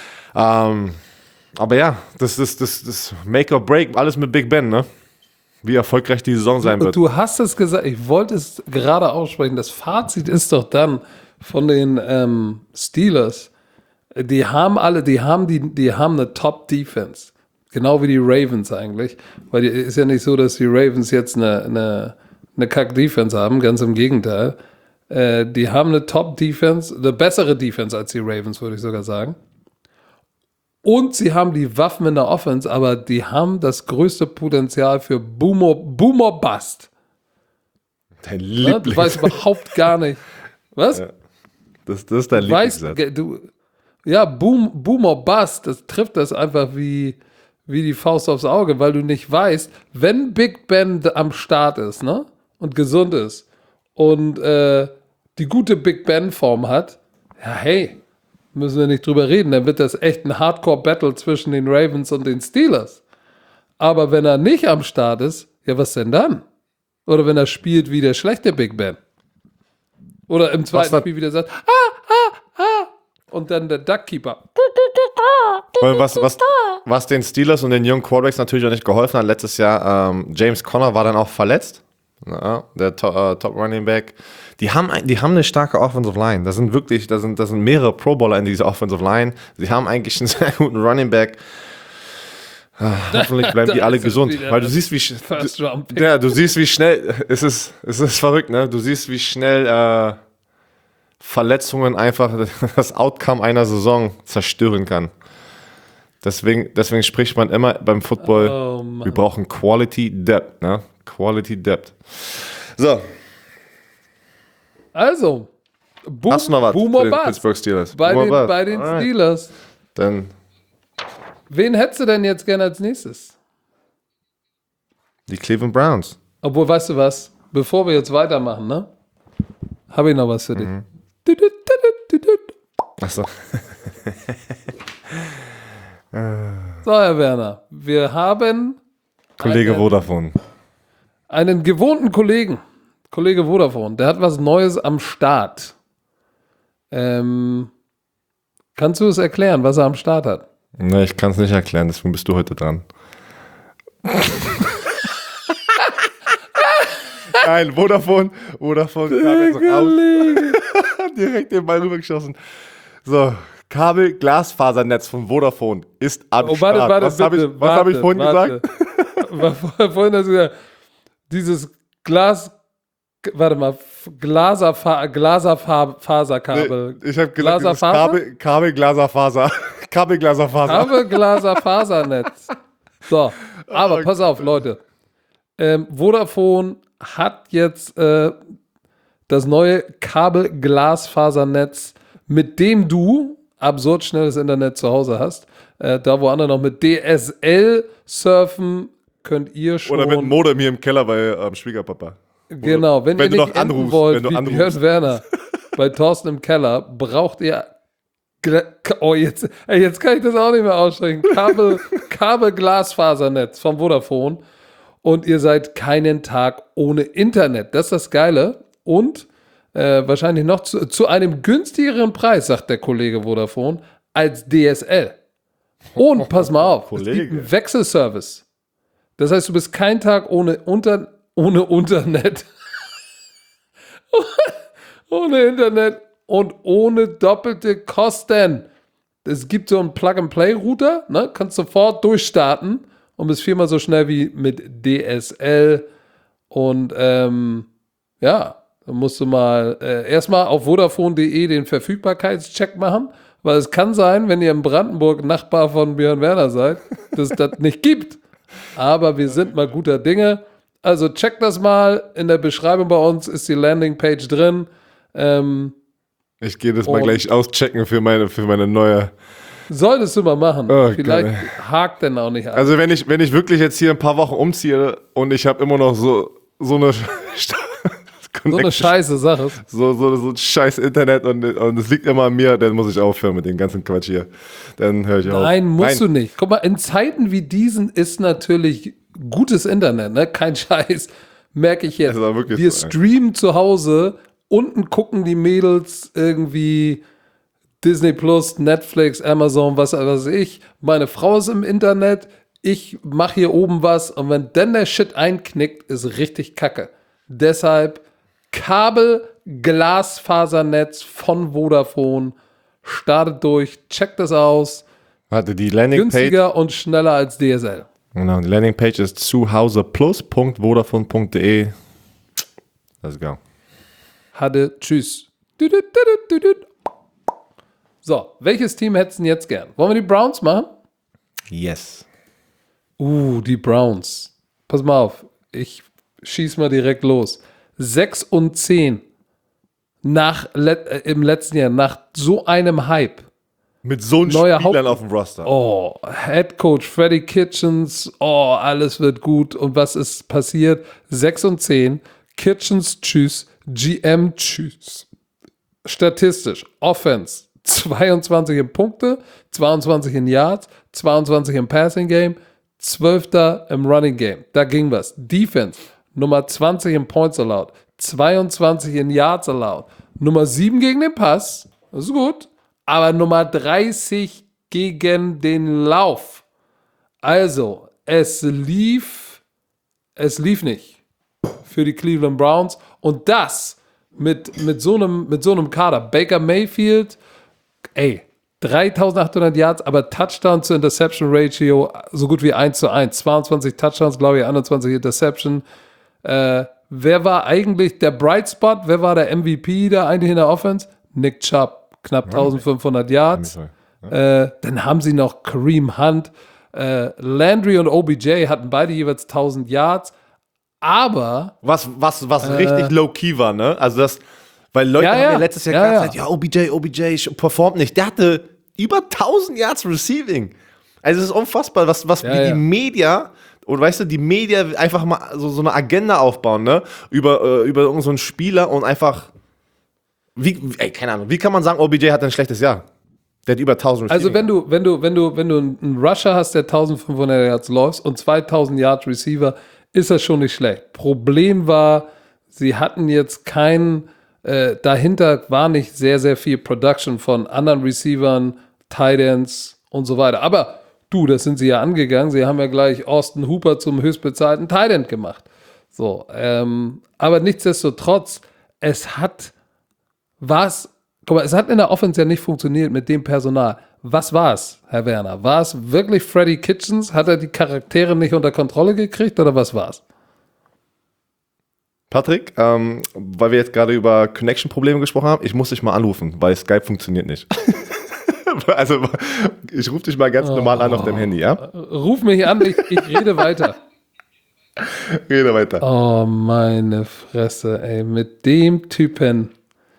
Aber ja, das ist Make or Break, alles mit Big Ben, ne? Wie erfolgreich die Saison sein wird. Du hast es gesagt, ich wollte es gerade aussprechen. Das Fazit ist doch dann von den Steelers, die haben eine Top-Defense. Genau wie die Ravens eigentlich. Weil ist ja nicht so, dass die Ravens jetzt eine Kack-Defense haben, ganz im Gegenteil. Die haben eine Top-Defense, eine bessere Defense als die Ravens, würde ich sogar sagen. Und sie haben die Waffen in der Offense, aber die haben das größte Potenzial für Boomer Bust. Dein Lieblings. Du weißt überhaupt gar nicht. Was? Ja. Das ist dein Lieblingssatz. Boomer Bust, das trifft das einfach wie die Faust aufs Auge, weil du nicht weißt, wenn Big Ben am Start ist, ne? Und gesund ist und die gute Big Ben-Form hat, ja, hey, müssen wir nicht drüber reden, dann wird das echt ein Hardcore-Battle zwischen den Ravens und den Steelers. Aber wenn er nicht am Start ist, ja, was denn dann? Oder wenn er spielt wie der schlechte Big Ben. Oder im zweiten Spiel wieder sagt, und dann der Duckkeeper. Was den Steelers und den jungen Quarterbacks natürlich auch nicht geholfen hat, letztes Jahr, James Conner war dann auch verletzt. Ja, der Top Running Back. Die haben eine starke Offensive Line. Da sind mehrere Pro Bowler in dieser Offensive Line. Sie haben eigentlich einen sehr guten Running Back. Hoffentlich bleiben die alle gesund. Weil du siehst, wie schnell, es ist verrückt, ne? Du siehst, wie schnell Verletzungen einfach das Outcome einer Saison zerstören kann. Deswegen spricht man immer beim Football, wir brauchen Quality Depth, ne? Quality Depth. So. Also, hast du noch was Boomer für den Bust Pittsburgh Steelers? bei den Steelers. Dann wen hättest du denn jetzt gerne als nächstes? die Cleveland Browns. Obwohl, weißt du was? Bevor wir jetzt weitermachen, ne? Habe ich noch was für dich. Achso. So, Herr Werner, wir haben Kollege Vodafone. einen gewohnten Kollege Vodafone, der hat was Neues am Start. Kannst du es erklären, was er am Start hat? Ne, ich kann es nicht erklären, deswegen bist du heute dran. Nein, Vodafone kam jetzt raus. Direkt den Ball rübergeschossen. So, Kabel-Glasfasernetz von Vodafone ist am Start. Was habe ich vorhin gesagt? Vorhin hast du gesagt, dieses Glaserfaserkabel. Nee, ich habe gesagt, Kabel-Glaserfaser. Kabel-Glaserfasernetz. So, aber pass auf, Leute. Vodafone hat jetzt das neue Kabel-Glasfasernetz, mit dem du absurd schnelles Internet zu Hause hast. Da, wo andere noch mit DSL surfen, könnt ihr schon. Oder mit Modem hier im Keller bei Schwiegerpapa. Genau, wenn ihr du nicht noch anrufst, wollt, wie Björn Werner bei Thorsten im Keller, braucht ihr jetzt kann ich das auch nicht mehr aussprechen. Kabel-Glasfasernetz vom Vodafone. Und ihr seid keinen Tag ohne Internet. Das ist das Geile. Und wahrscheinlich noch zu einem günstigeren Preis, sagt der Kollege Vodafone, als DSL. Und pass mal auf, es gibt einen Wechselservice. Das heißt, du bist keinen Tag ohne Internet. Ohne Internet und ohne doppelte Kosten. Es gibt so einen Plug-and-Play-Router, ne? Kannst sofort durchstarten und bist viermal so schnell wie mit DSL. Und ja, dann musst du mal erstmal auf Vodafone.de den Verfügbarkeitscheck machen, weil es kann sein, wenn ihr in Brandenburg Nachbar von Björn Werner seid, dass es das nicht gibt. Aber wir sind mal guter Dinge Also checkt das mal. In der Beschreibung bei uns ist die Landingpage drin. Ich gehe das mal gleich auschecken für meine neue. Solltest du mal machen. Oh, Vielleicht geil. hakt denn auch nicht an. Also wenn ich wirklich jetzt hier ein paar Wochen umziehe und ich habe immer noch so eine so eine scheiße Sache. so ein scheiß Internet und es liegt immer an mir, dann muss ich aufhören mit dem ganzen Quatsch hier. Dann höre ich auf. Nein, musst du nicht. Guck mal, in Zeiten wie diesen ist natürlich gutes Internet, ne? Kein Scheiß. Merke ich jetzt. Das ist auch wirklich Wir so, streamen zu Hause, unten gucken die Mädels irgendwie Disney Plus, Netflix, Amazon, was weiß ich. Meine Frau ist im Internet, ich mache hier oben was und wenn dann der Shit einknickt, ist richtig kacke. Deshalb Kabel-Glasfasernetz von Vodafone. Startet durch, checkt das aus. Warte, die Landingpage. Günstiger und schneller als DSL. Genau, die Landingpage ist zuhauseplus.vodafone.de. Let's go. Hatte, tschüss. So, welches Team hättest du denn jetzt gern? Wollen wir die Browns machen? Yes. Die Browns. Pass mal auf, ich schieß mal direkt los. 6-10 im letzten Jahr, nach so einem Hype. Mit so einem Neuer Spielern auf dem Roster. Head Coach Freddie Kitchens, alles wird gut. Und was ist passiert? 6-10, Kitchens, tschüss, GM, tschüss. Statistisch, Offense, 22 in Punkte, 22 in Yards, 22 im Passing Game, 12. im Running Game. Da ging was. Defense, Nummer 20 in Points allowed, 22 in Yards allowed, Nummer 7 gegen den Pass, das ist gut, aber Nummer 30 gegen den Lauf. Also, es lief nicht für die Cleveland Browns und das mit so einem Kader. Baker Mayfield, 3.800 Yards, aber Touchdown zu Interception Ratio so gut wie 1:1. 22 Touchdowns, glaube ich, 21 Interception. Wer war eigentlich der Bright Spot? Wer war der MVP da eigentlich in der Offense? Nick Chubb, knapp 1.500 Yards. Dann haben sie noch Kareem Hunt. Landry und OBJ hatten beide jeweils 1.000 Yards. Aber Was richtig low-key war, ne? Also das, weil Leute haben ja letztes Jahr gesagt, OBJ performt nicht. Der hatte über 1.000 Yards Receiving. Also es ist unfassbar, was die Media, und weißt du, die Media einfach mal so eine Agenda aufbauen, ne? Über irgendeinen so einen Spieler und einfach, keine Ahnung, wie kann man sagen, OBJ hat ein schlechtes Jahr? Der hat über 1.000 Receiving. Also wenn du einen Rusher hast, der 1.500 Yards läuft und 2.000 Yards Receiver, ist das schon nicht schlecht. Problem war, sie hatten jetzt dahinter war nicht sehr, sehr viel Production von anderen Receivern, Tight Ends und so weiter. Aber das sind sie ja angegangen. Sie haben ja gleich Austin Hooper zum höchstbezahlten Tight End gemacht. So, aber nichtsdestotrotz, es hat in der Offense ja nicht funktioniert mit dem Personal. Was war es, Herr Werner? War es wirklich Freddie Kitchens? Hat er die Charaktere nicht unter Kontrolle gekriegt oder was war es? Patrick, weil wir jetzt gerade über Connection-Probleme gesprochen haben, ich muss dich mal anrufen, weil Skype funktioniert nicht. Also, ich rufe dich mal ganz normal an auf deinem Handy, ja? Ruf mich an, ich rede weiter. Rede weiter. Oh, meine Fresse, ey, mit dem Typen.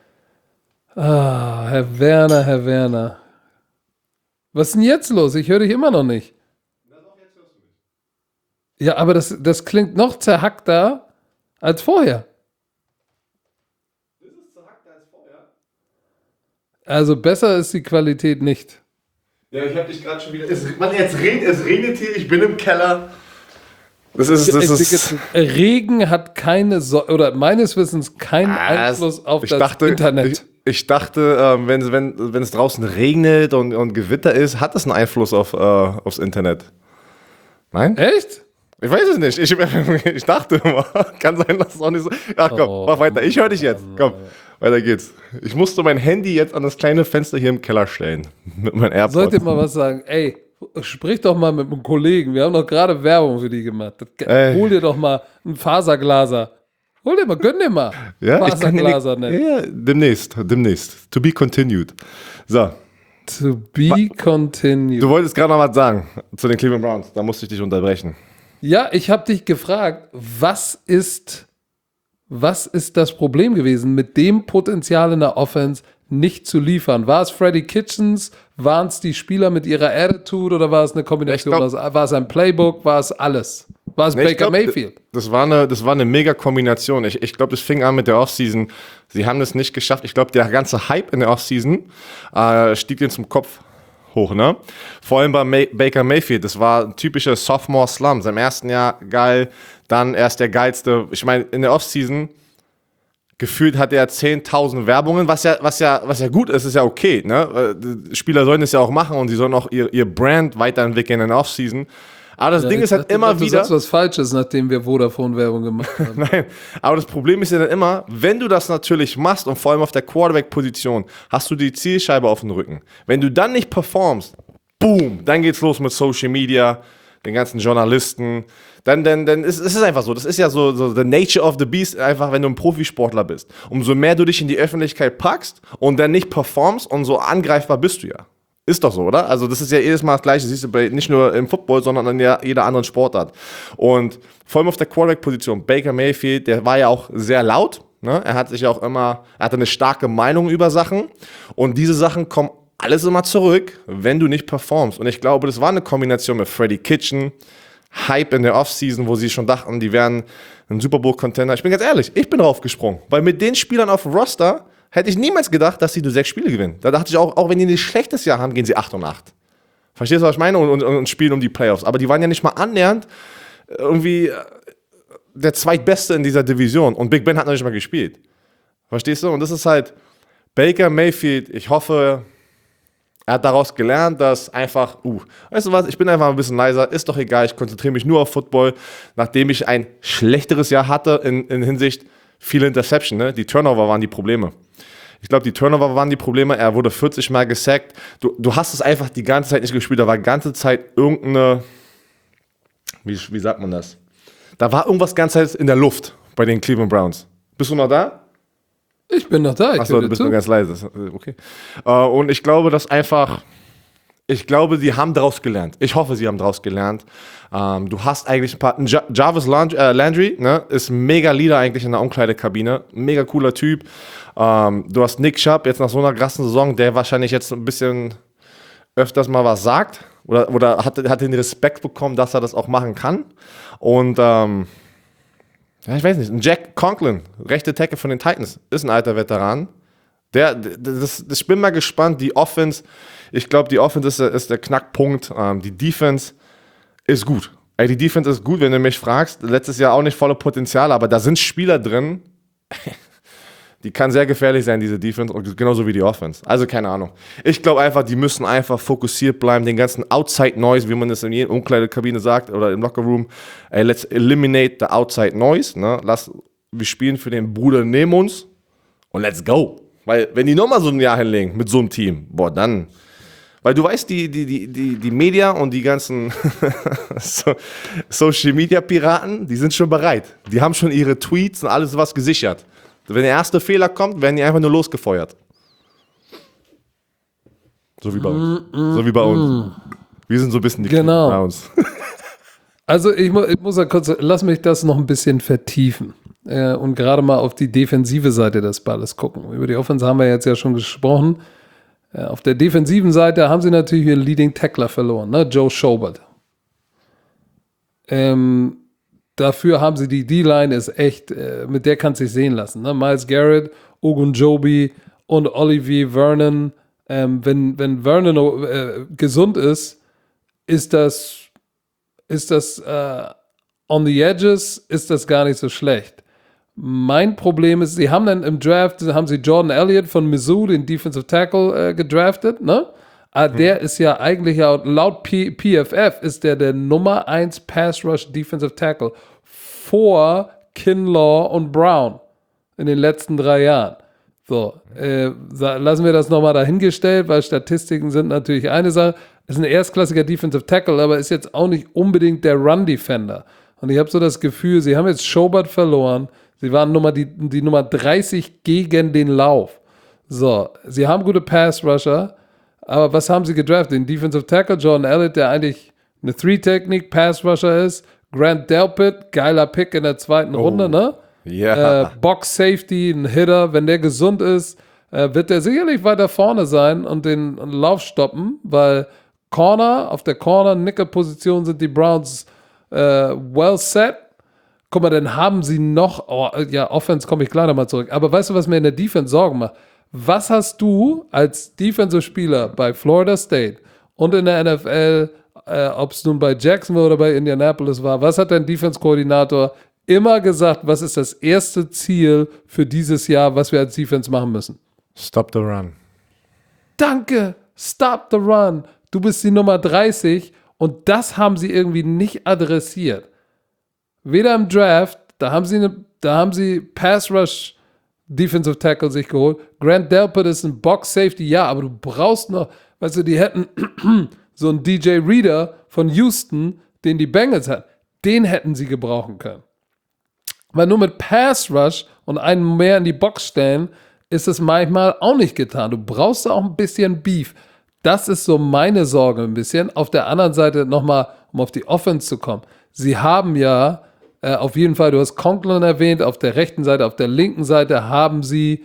Herr Werner. Was ist denn jetzt los? Ich höre dich immer noch nicht. Ja, aber das klingt noch zerhackter als vorher. Ist es zerhackter als vorher? Also besser ist die Qualität nicht. Ja, ich habe dich gerade schon wieder. Es regnet hier, ich bin im Keller. Regen hat oder meines Wissens keinen Einfluss auf das Internet. Ich dachte, wenn es draußen regnet und Gewitter ist, hat das einen Einfluss aufs Internet. Nein? Echt? Ich weiß es nicht. Ich dachte immer. Kann sein, dass es auch nicht so. Ach komm, mach weiter. Ich höre dich jetzt. Komm, weiter geht's. Ich musste mein Handy jetzt an das kleine Fenster hier im Keller stellen. Mit meinem AirPods. Sollt ihr mal was sagen? Ey, sprich doch mal mit einem Kollegen. Wir haben doch gerade Werbung für die gemacht. Hol dir doch mal einen Faserglaser. Gönn dir mal. Ja, Faserglaser nennen. Ja, demnächst. To be continued. So. To be continued. Du wolltest gerade noch was sagen zu den Cleveland Browns. Da musste ich dich unterbrechen. Ja, ich habe dich gefragt, was ist das Problem gewesen, mit dem Potenzial in der Offense nicht zu liefern? War es Freddie Kitchens? Waren es die Spieler mit ihrer Attitude oder war es eine Kombination? War es ein Playbook? War es alles? War es Baker Mayfield? Das war eine mega Kombination. Ich glaube, das fing an mit der Offseason. Sie haben es nicht geschafft. Ich glaube, der ganze Hype in der Offseason stieg ihnen zum Kopf hoch, ne? Vor allem bei Baker Mayfield. Das war ein typischer Sophomore-Slump. Im ersten Jahr geil, dann erst der geilste. Ich meine, in der Offseason gefühlt hat er 10.000 Werbungen, was ja gut ist ja okay, ne? Spieler sollen das ja auch machen und sie sollen auch ihr Brand weiterentwickeln in der Offseason. Aber das Ding ist halt immer wieder... Du sagst was Falsches, nachdem wir Vodafone-Werbung gemacht haben. Nein, aber das Problem ist ja dann immer, wenn du das natürlich machst und vor allem auf der Quarterback-Position, hast du die Zielscheibe auf dem Rücken. Wenn du dann nicht performst, boom, dann geht's los mit Social Media, den ganzen Journalisten. Dann ist es einfach so. Das ist ja so the nature of the beast, einfach wenn du ein Profisportler bist. Umso mehr du dich in die Öffentlichkeit packst und dann nicht performst, umso angreifbar bist du ja. Ist doch so, oder? Also das ist ja jedes Mal das Gleiche. Das siehst du nicht nur im Football, sondern in jeder anderen Sportart. Und vor allem auf der Quarterback-Position, Baker Mayfield, der war ja auch sehr laut. Ne? Er hatte eine starke Meinung über Sachen. Und diese Sachen kommen alles immer zurück, wenn du nicht performst. Und ich glaube, das war eine Kombination mit Freddie Kitchen, Hype in der Offseason, wo sie schon dachten, die wären ein Super Bowl-Contender. Ich bin ganz ehrlich, ich bin draufgesprungen. Weil mit den Spielern auf dem Roster hätte ich niemals gedacht, dass sie nur 6 Spiele gewinnen. Da dachte ich auch wenn die ein schlechtes Jahr haben, gehen sie 8-8. Verstehst du, was ich meine? Und spielen um die Playoffs. Aber die waren ja nicht mal annähernd irgendwie der Zweitbeste in dieser Division. Und Big Ben hat noch nicht mal gespielt. Verstehst du? Und das ist halt Baker Mayfield. Ich hoffe, er hat daraus gelernt, dass einfach, weißt du was, ich bin einfach ein bisschen leiser, ist doch egal, ich konzentriere mich nur auf Football, nachdem ich ein schlechteres Jahr hatte in Hinsicht viele Interception, ne? Die Turnover waren die Probleme. Ich glaube, die Turnover waren die Probleme. Er wurde 40 Mal gesackt. Du hast es einfach die ganze Zeit nicht gespielt. Da war die ganze Zeit irgendeine, wie sagt man das? Da war irgendwas ganz Zeit in der Luft bei den Cleveland Browns. Bist du noch da? Ich bin noch da. Achso, du bist nur ganz leise. Okay. Und ich glaube, sie haben daraus gelernt. Ich hoffe, sie haben daraus gelernt. Du hast eigentlich ein paar... Jarvis Landry, ne, ist ein mega Leader eigentlich in der Umkleidekabine. Mega cooler Typ. Du hast Nick Chubb, jetzt nach so einer krassen Saison, der wahrscheinlich jetzt ein bisschen öfters mal was sagt. Oder hat den Respekt bekommen, dass er das auch machen kann. Und... ich weiß nicht, Jack Conklin, rechte Tackle von den Titans, ist ein alter Veteran. Ich bin mal gespannt, die Offense, ich glaube, die Offense ist der Knackpunkt. Die Defense ist gut. Die Defense ist gut, wenn du mich fragst. Letztes Jahr auch nicht voller Potenzial, aber da sind Spieler drin, die kann sehr gefährlich sein, diese Defense, und genauso wie die Offense. Also keine Ahnung. Ich glaube einfach, die müssen einfach fokussiert bleiben, den ganzen Outside Noise, wie man es in jeder Umkleidekabine sagt oder im Lockerroom. Let's eliminate the outside noise. Ne? Wir spielen für den Bruder neben uns und let's go. Weil wenn die nochmal so ein Jahr hinlegen mit so einem Team, dann... Weil du weißt, die Media und die ganzen Social-Media-Piraten, die sind schon bereit. Die haben schon ihre Tweets und alles was gesichert. Wenn der erste Fehler kommt, werden die einfach nur losgefeuert. So wie bei uns. Wir sind so ein bisschen die Browns. Also ich muss ja kurz, lass mich das noch ein bisschen vertiefen und gerade mal auf die defensive Seite des Balles gucken. Über die Offense haben wir jetzt ja schon gesprochen. Auf der defensiven Seite haben sie natürlich ihren Leading Tackler verloren, ne? Joe Schobert. Dafür haben sie die D-Line, ist echt, mit der kannst du sich sehen lassen. Ne? Myles Garrett, Ogunjobi und Olivier Vernon. Wenn Vernon gesund ist das on the edges, ist das gar nicht so schlecht. Mein Problem ist, sie haben dann im Draft, Jordan Elliott von Mizzou, den Defensive Tackle, gedraftet, ne? Der ist ja eigentlich laut PFF ist der Nummer 1 Pass Rush Defensive Tackle vor Kinlaw und Brown in den letzten 3 Jahren. So, lassen wir das nochmal dahingestellt, weil Statistiken sind natürlich eine Sache. Ist ein erstklassiger Defensive Tackle, aber ist jetzt auch nicht unbedingt der Run-Defender. Und ich habe so das Gefühl, sie haben jetzt Schobert verloren. Sie waren die Nummer 30 gegen den Lauf. So, sie haben gute Pass-Rusher, aber was haben sie gedraftet? Den Defensive Tackle, Jordan Elliott, der eigentlich eine 3-Technik Pass-Rusher ist, Grant Delpit, geiler Pick in der zweiten Runde, ne? Ja. Box Safety, ein Hitter, wenn der gesund ist, wird der sicherlich weiter vorne sein und den Lauf stoppen, weil auf der Corner-Nickel-Position sind die Browns well set. Guck mal, dann haben sie noch, Offense komme ich gleich nochmal zurück, aber weißt du, was mir in der Defense Sorgen macht? Was hast du als Defensive-Spieler bei Florida State und in der NFL, ob es nun bei Jacksonville oder bei Indianapolis war, was hat dein Defense-Koordinator immer gesagt, was ist das erste Ziel für dieses Jahr, was wir als Defense machen müssen? Stop the run. Danke, stop the run. Du bist die Nummer 30 und das haben sie irgendwie nicht adressiert. Weder im Draft, da haben sie Pass Rush Defensive Tackle sich geholt. Grant Delpit ist ein Box Safety, ja, aber du brauchst noch, weißt du, die hätten so einen DJ Reader von Houston, den die Bengals hatten, den hätten sie gebrauchen können. Weil nur mit Pass Rush und einen mehr in die Box stellen, ist es manchmal auch nicht getan. Du brauchst auch ein bisschen Beef. Das ist so meine Sorge ein bisschen. Auf der anderen Seite nochmal, um auf die Offense zu kommen. Sie haben ja auf jeden Fall, du hast Conklin erwähnt, auf der rechten Seite, auf der linken Seite haben sie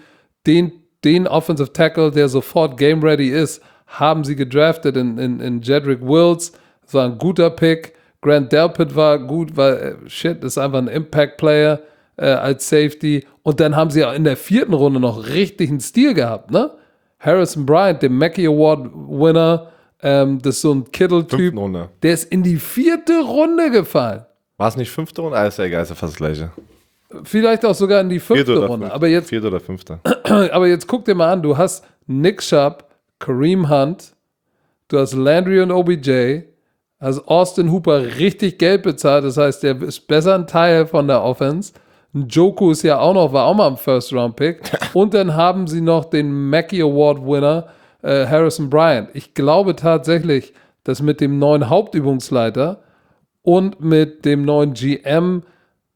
den Offensive Tackle, der sofort game ready ist, haben sie gedraftet in Jedrick Wills. Das war ein guter Pick. Grant Delpit war gut, weil ist einfach ein Impact-Player als Safety. Und dann haben sie auch in der 4. Runde noch richtig einen Stil gehabt, ne? Harrison Bryant, dem Mackey Award Winner, das ist so ein Kittle-Typ. Der ist in die 4. Runde gefallen. War es nicht 5. Runde? Ist ja egal, ist ja fast das Gleiche. Vielleicht auch sogar in die 5. Runde. Aber jetzt, 4. oder 5. Aber jetzt guck dir mal an, du hast Nick Chubb, Kareem Hunt, du hast Landry und OBJ, hast Austin Hooper richtig Geld bezahlt, das heißt, der ist besser ein Teil von der Offense. Njoku ist ja war auch mal ein First-Round-Pick. Und dann haben sie noch den Mackey Award-Winner Harrison Bryant. Ich glaube tatsächlich, dass mit dem neuen Hauptübungsleiter und mit dem neuen GM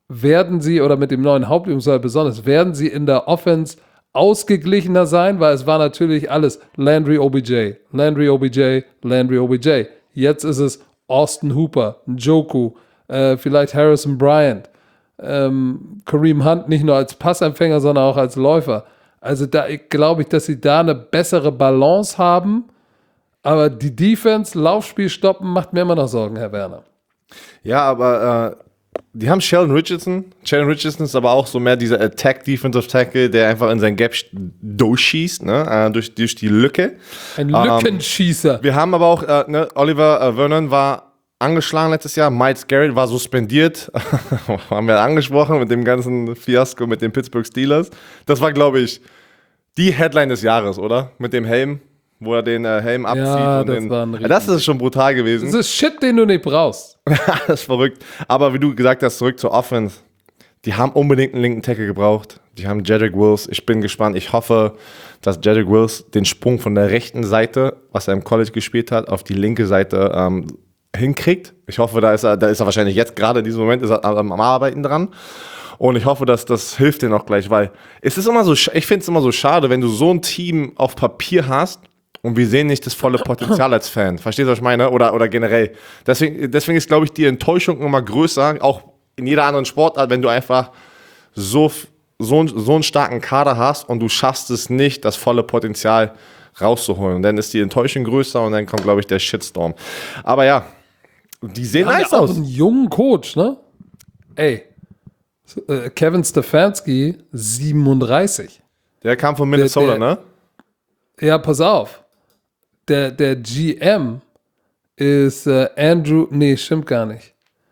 mit dem neuen Hauptübungsleiter besonders, werden sie in der Offense ausgeglichener sein, weil es war natürlich alles Landry OBJ, Landry OBJ, Landry OBJ. Jetzt ist es Austin Hooper, Njoku, vielleicht Harrison Bryant, Kareem Hunt nicht nur als Passempfänger, sondern auch als Läufer. Also da glaube ich, dass sie da eine bessere Balance haben, aber die Defense, Laufspiel stoppen, macht mir immer noch Sorgen, Herr Werner. Ja, aber die haben Sheldon Richardson. Sheldon Richardson ist aber auch so mehr dieser Defensive Tackle, der einfach in sein Gap durchschießt, ne? durch die Lücke. Ein Lückenschießer. Wir haben aber auch, Oliver Vernon war angeschlagen letztes Jahr. Myles Garrett war suspendiert. Haben wir angesprochen mit dem ganzen Fiasko mit den Pittsburgh Steelers. Das war, glaube ich, die Headline des Jahres, oder? Mit dem Helm, wo er den Helm abzieht. Ja, das ist schon brutal gewesen. Das ist Shit, den du nicht brauchst. Das ist verrückt. Aber wie du gesagt hast, zurück zur Offense. Die haben unbedingt einen linken Tackle gebraucht. Die haben Jedrick Wills. Ich bin gespannt. Ich hoffe, dass Jedrick Wills den Sprung von der rechten Seite, was er im College gespielt hat, auf die linke Seite hinkriegt. Ich hoffe, da ist er wahrscheinlich jetzt gerade in diesem Moment ist er am Arbeiten dran. Und ich hoffe, dass das hilft dir noch gleich, weil es ist immer so, ich finde es immer so schade, wenn du so ein Team auf Papier hast und wir sehen nicht das volle Potenzial als Fan. Verstehst du, was ich meine? Oder generell. Deswegen ist, glaube ich, die Enttäuschung immer größer, auch in jeder anderen Sportart, wenn du einfach so einen starken Kader hast und du schaffst es nicht, das volle Potenzial rauszuholen. Und dann ist die Enttäuschung größer und dann kommt, glaube ich, der Shitstorm. Aber ja, die sehen nice aus. Einen jungen Coach, ne? Ey, Kevin Stefanski, 37. Der kam von Minnesota, ne? Ja, pass auf. Der GM ist Andrew, nee, stimmt gar nicht.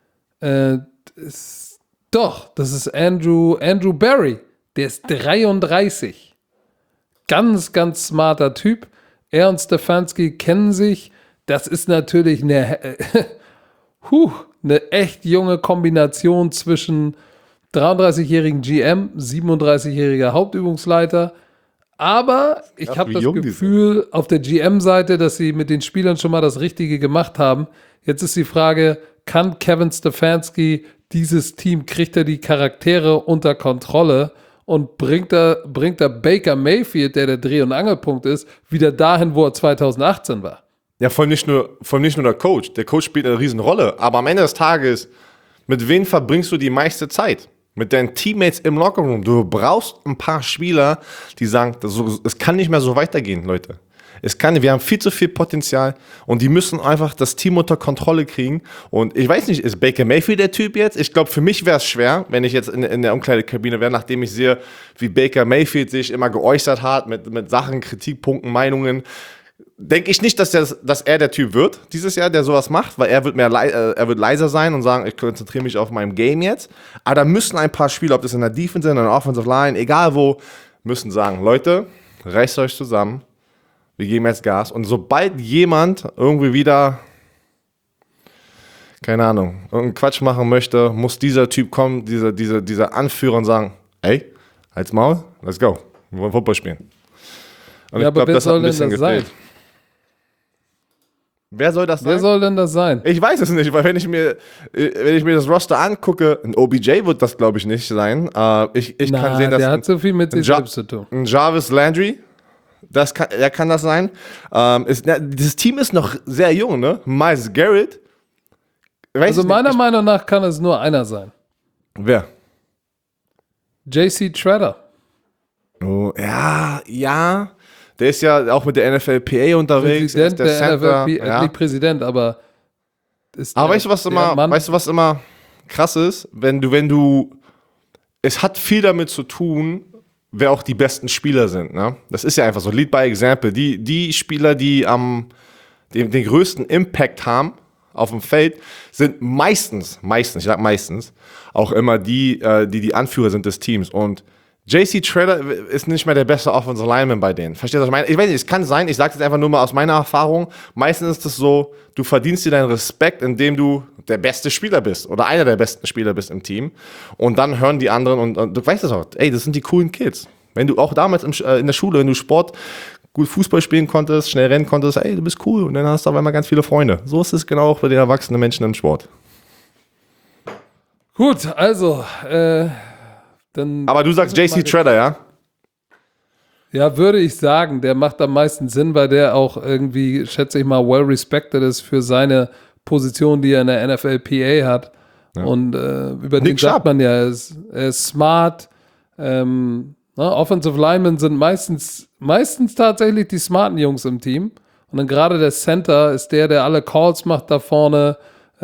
Das ist Andrew Barry. Der ist 33. Ganz, ganz smarter Typ. Er und Stefanski kennen sich. Das ist natürlich eine echt junge Kombination zwischen 33-jährigen GM, 37-jähriger Hauptübungsleiter. Aber ich habe das Gefühl auf der GM-Seite, dass sie mit den Spielern schon mal das Richtige gemacht haben. Jetzt ist die Frage, kann Kevin Stefanski dieses Team, kriegt er die Charaktere unter Kontrolle und bringt er Baker Mayfield, der Dreh- und Angelpunkt ist, wieder dahin, wo er 2018 war? Ja, vor allem nicht nur der Coach. Der Coach spielt eine Riesenrolle. Aber am Ende des Tages, Mit wem verbringst du die meiste Zeit? Mit deinen Teammates im Lockerroom. Du brauchst ein paar Spieler, die sagen, es kann nicht mehr so weitergehen, Leute. Wir haben viel zu viel Potenzial und die müssen einfach das Team unter Kontrolle kriegen. Und ich weiß nicht, ist Baker Mayfield der Typ jetzt? Ich glaube, für mich wäre es schwer, wenn ich jetzt in der Umkleidekabine wäre, nachdem ich sehe, wie Baker Mayfield sich immer geäußert hat mit Sachen, Kritikpunkten, Meinungen. Denke ich nicht, dass er der Typ wird dieses Jahr, der sowas macht, weil er wird leiser sein und sagen, ich konzentriere mich auf meinem Game jetzt. Aber da müssen ein paar Spieler, ob das in der Defense sind, in der Offensive Line, egal wo, müssen sagen, Leute, reißt euch zusammen, wir geben jetzt Gas. Und sobald jemand irgendwie wieder, keine Ahnung, irgendeinen Quatsch machen möchte, muss dieser Typ kommen, dieser Anführer und sagen, ey, halt's Maul, let's go, wir wollen Football spielen. Und ja, ich glaube, das hat ein bisschen gefehlt. Wer soll das sein? Wer soll denn das sein? Ich weiß es nicht, weil wenn ich mir das Roster angucke, ein OBJ wird das, glaube ich, nicht sein. Ich kann sehen, dass der hat so viel mit sich selbst zu tun. Ein Jarvis Landry, er kann das sein. Dieses Team ist noch sehr jung, ne? Myles Garrett. Also meiner Meinung nach kann es nur einer sein. Wer? JC Treader. Oh, ja. Der ist ja auch mit der NFLPA unterwegs. Präsident der NFLPA, Präsident, aber aber weißt du, was immer krass ist? Wenn du es hat viel damit zu tun, wer auch die besten Spieler sind. Ne? Das ist ja einfach so, Lead by Example. Die Spieler, die den größten Impact haben auf dem Feld, sind meistens, ich sag meistens, auch immer die Anführer sind des Teams. Und JC Treader ist nicht mehr der beste Offensive Lineman bei denen. Verstehst du, was ich meine? Ich weiß nicht, es kann sein, ich sage es jetzt einfach nur mal aus meiner Erfahrung, meistens ist es so, du verdienst dir deinen Respekt, indem du der beste Spieler bist oder einer der besten Spieler bist im Team und dann hören die anderen und du weißt es auch, ey, das sind die coolen Kids. Wenn du auch damals in der Schule, wenn du Sport gut Fußball spielen konntest, schnell rennen konntest, ey, du bist cool und dann hast du auf einmal ganz viele Freunde. So ist es genau auch bei den erwachsenen Menschen im Sport. Gut, also, aber du sagst JC Treader, ja? Ja, würde ich sagen, der macht am meisten Sinn, weil der auch irgendwie, schätze ich mal, well respected ist für seine Position, die er in der NFLPA hat. Ja. Und über den sagt man ja, er ist smart. Offensive Linemen sind meistens tatsächlich die smarten Jungs im Team. Und dann gerade der Center ist der alle Calls macht da vorne.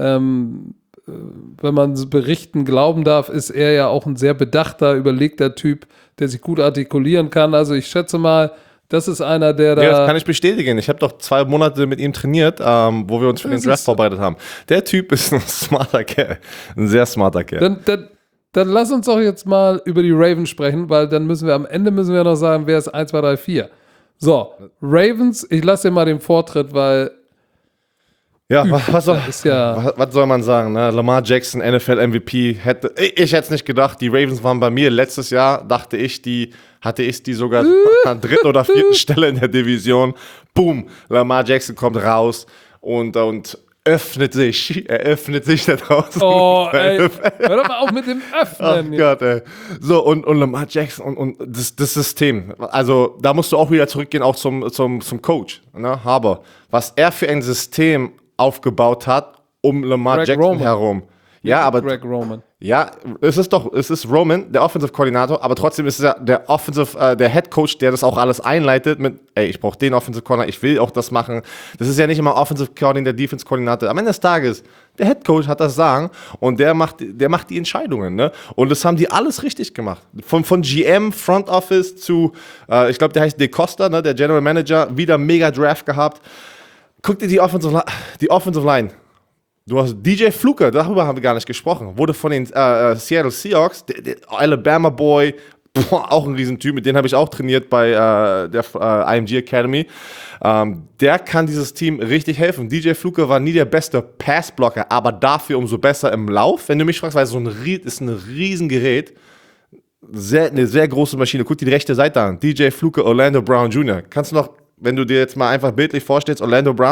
Wenn man Berichten glauben darf, ist er ja auch ein sehr bedachter, überlegter Typ, der sich gut artikulieren kann. Also ich schätze mal, das ist einer, der da... Ja, das kann ich bestätigen. Ich habe doch 2 Monate mit ihm trainiert, wo wir uns für den Draft vorbereitet haben. Der Typ ist ein smarter Kerl. Ein sehr smarter Kerl. Dann lass uns doch jetzt mal über die Ravens sprechen, weil dann am Ende müssen wir noch sagen, wer ist 1, 2, 3, 4. So, Ravens, ich lasse dir mal den Vortritt, weil... Ja, was soll man sagen? Ne? Lamar Jackson, NFL-MVP, ich hätte es nicht gedacht. Die Ravens waren bei mir letztes Jahr, hatte ich die sogar an 3. oder 4. Stelle in der Division. Boom, Lamar Jackson kommt raus und er öffnet sich da draußen. Oh, ey, hör doch mal auf mit dem Öffnen. Ach Gott, ey. So, und Lamar Jackson und das System. Also, da musst du auch wieder zurückgehen, auch zum Coach, ne? Aber was er für ein System aufgebaut hat um Lamar Greg Jackson Roman herum. Ja, aber Greg Roman. Ja, es ist Roman, der Offensive Koordinator, aber trotzdem ist es ja der Head Coach, der das auch alles einleitet mit, ey, ich brauche den Offensive Koordinator, ich will auch das machen. Das ist ja nicht immer Offensive Koordinator, der Defense Koordinator. Am Ende des Tages, der Head Coach hat das Sagen und der macht die Entscheidungen, ne? Und das haben die alles richtig gemacht. Von GM, Front Office zu, ich glaube, der heißt De Costa, ne, der General Manager, wieder mega Draft gehabt. Guck dir die Offensive Line. Du hast DJ Fluker, darüber haben wir gar nicht gesprochen. Wurde von den Seattle Seahawks, der Alabama Boy, auch ein Riesentyp, mit dem habe ich auch trainiert bei der IMG Academy. Der kann dieses Team richtig helfen. DJ Fluker war nie der beste Passblocker, aber dafür umso besser im Lauf. Wenn du mich fragst, weil so ist ein Riesengerät, eine sehr große Maschine. Guck dir die rechte Seite an. DJ Fluker, Orlando Brown Jr. Kannst du noch, wenn du dir jetzt mal einfach bildlich vorstellst, Orlando Brown,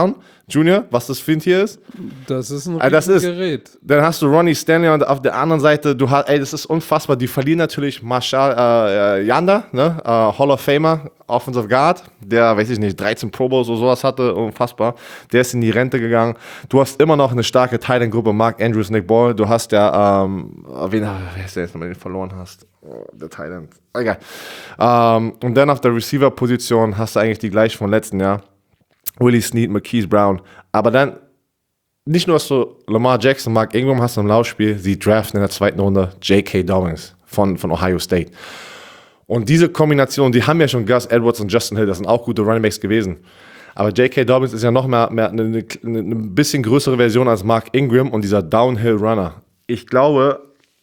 Jr., was das für ein Tier ist. Das ist ein Gerät. Dann hast du Ronnie Stanley und auf der anderen Seite, das ist unfassbar. Die verlieren natürlich Marshall Yanda, ne? Hall of Famer, Offensive Guard, der, weiß ich nicht, 13 Pro Bowls oder sowas hatte, unfassbar. Der ist in die Rente gegangen. Du hast immer noch eine starke Tight End Gruppe, Mark Andrews, Nick Ball. Du hast ja, wer ist der jetzt, wenn du den verloren hast? Der Tight End. Egal. Und dann auf der Receiver-Position hast du eigentlich die gleiche von letzten Jahr. Willie Snead, Marquise Brown. Aber dann, nicht nur hast du Lamar Jackson, Mark Ingram hast du im Laufspiel, sie draften in der zweiten Runde J.K. Dobbins von Ohio State. Und diese Kombination, die haben ja schon Gus Edwards und Justin Hill, das sind auch gute Runningbacks gewesen. Aber J.K. Dobbins ist ja noch mehr eine bisschen größere Version als Mark Ingram und dieser Downhill-Runner. Ich glaube,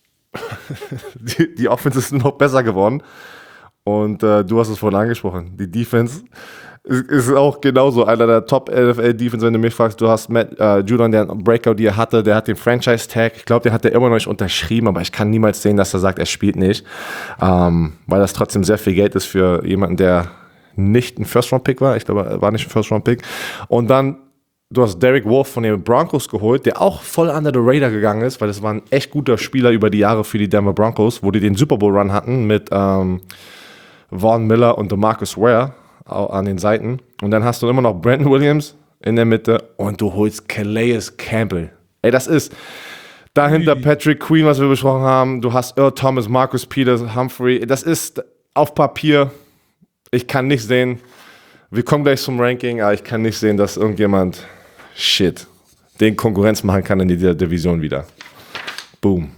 die Offense ist noch besser geworden. Und du hast es vorhin angesprochen, die Defense ist auch genauso einer der Top-NFL-Defense, wenn du mich fragst. Du hast Matt Judon, der einen Breakout, die er hatte, der hat den Franchise-Tag. Ich glaube, den hat er immer noch nicht unterschrieben, aber ich kann niemals sehen, dass er sagt, er spielt nicht. Weil das trotzdem sehr viel Geld ist für jemanden, der nicht ein First-Round-Pick war. Ich glaube, er war nicht ein First-Round-Pick. Und dann, du hast Derek Wolfe von den Broncos geholt, der auch voll under the radar gegangen ist, weil das war ein echt guter Spieler über die Jahre für die Denver Broncos, wo die den Super Bowl-Run hatten mit Von Miller und DeMarcus Ware an den Seiten. Und dann hast du immer noch Brandon Williams in der Mitte und du holst Calais Campbell. Ey, das ist dahinter Patrick Queen, was wir besprochen haben. Du hast Earl Thomas, Marcus Peters, Humphrey. Das ist auf Papier, ich kann nicht sehen, wir kommen gleich zum Ranking, aber ich kann nicht sehen, dass irgendjemand den Konkurrenz machen kann in dieser Division wieder. Boom.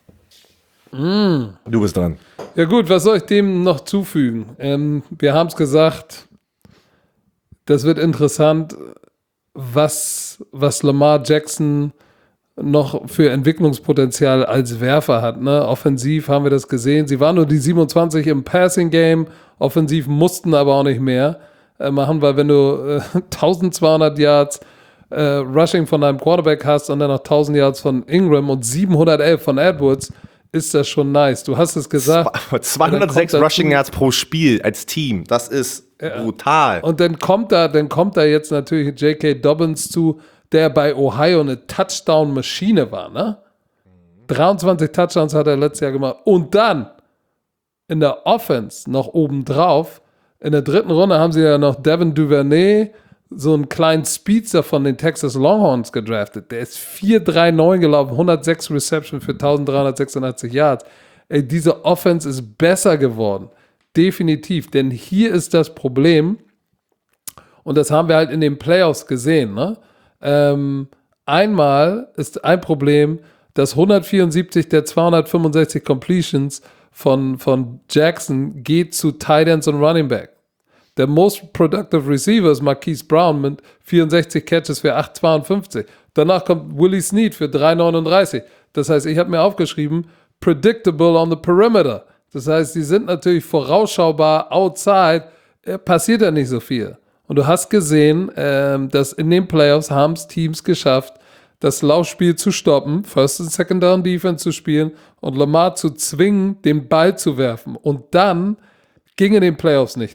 Du bist dran. Ja gut, was soll ich dem noch zufügen? Wir haben es gesagt, das wird interessant, was Lamar Jackson noch für Entwicklungspotenzial als Werfer hat. Ne? Offensiv haben wir das gesehen. Sie waren nur die 27 im Passing-Game, offensiv mussten aber auch nicht mehr machen, weil wenn du 1200 Yards Rushing von deinem Quarterback hast und dann noch 1000 Yards von Ingram und 711 von Edwards, ist das schon nice. Du hast es gesagt. 206 Rushing Yards pro Spiel als Team. Das ist brutal. Und dann kommt da jetzt natürlich J.K. Dobbins zu, der bei Ohio eine Touchdown-Maschine war, ne? 23 Touchdowns hat er letztes Jahr gemacht. Und dann in der Offense noch obendrauf, in der dritten Runde haben sie ja noch Devin Duvernay, so einen kleinen Speedster von den Texas Longhorns gedraftet. Der ist 4,39 gelaufen, 106 Reception für 1386 Yards. Ey, diese Offense ist besser geworden. Definitiv. Denn hier ist das Problem, und das haben wir halt in den Playoffs gesehen, ne? Einmal ist ein Problem, dass 174 der 265 Completions von Jackson geht zu Tight Ends und Running Back. Der most productive receiver ist Marquise Brown mit 64 Catches für 8,52. Danach kommt Willie Snead für 3,39. Das heißt, ich habe mir aufgeschrieben, predictable on the perimeter. Das heißt, die sind natürlich vorausschaubar, outside passiert ja nicht so viel. Und du hast gesehen, dass in den Playoffs haben es Teams geschafft, das Laufspiel zu stoppen, First und Second Down Defense zu spielen und Lamar zu zwingen, den Ball zu werfen. Und dann ging in den Playoffs nicht.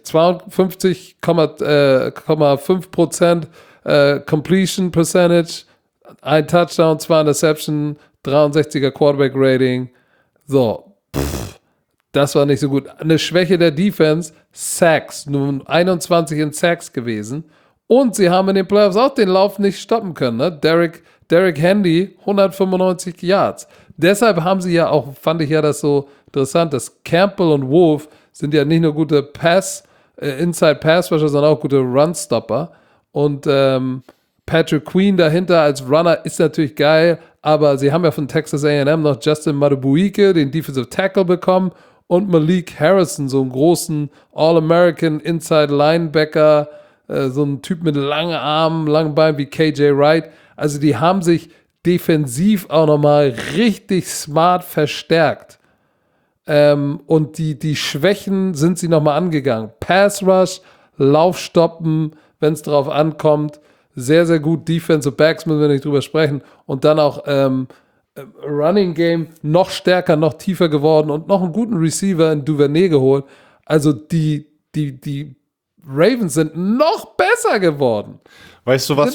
52,5% Completion Percentage, ein Touchdown, 2 Interception, 63er Quarterback Rating. So, das war nicht so gut. Eine Schwäche der Defense, Sacks, nur 21 in Sacks gewesen. Und sie haben in den Playoffs auch den Lauf nicht stoppen können. Ne? Derrick Henry, 195 Yards. Deshalb haben sie ja auch, fand ich ja das so interessant, dass Campbell und Wolf sind ja nicht nur gute Inside Pass Rusher, sondern auch gute Run-Stopper. Und Patrick Queen dahinter als Runner ist natürlich geil, aber sie haben ja von Texas A&M noch Justin Madubuike, den Defensive Tackle, bekommen und Malik Harrison, so einen großen All-American Inside Linebacker, so ein Typ mit langen Armen, langen Beinen wie KJ Wright. Also die haben sich defensiv auch nochmal richtig smart verstärkt. Und die Schwächen sind sie nochmal angegangen. Pass Rush, Lauf stoppen, wenn es drauf ankommt. Sehr, sehr gut. Defensive Backs müssen wir nicht drüber sprechen. Und dann auch Running Game noch stärker, noch tiefer geworden und noch einen guten Receiver in Duvernay geholt. Also die Ravens sind noch besser geworden. Weißt du,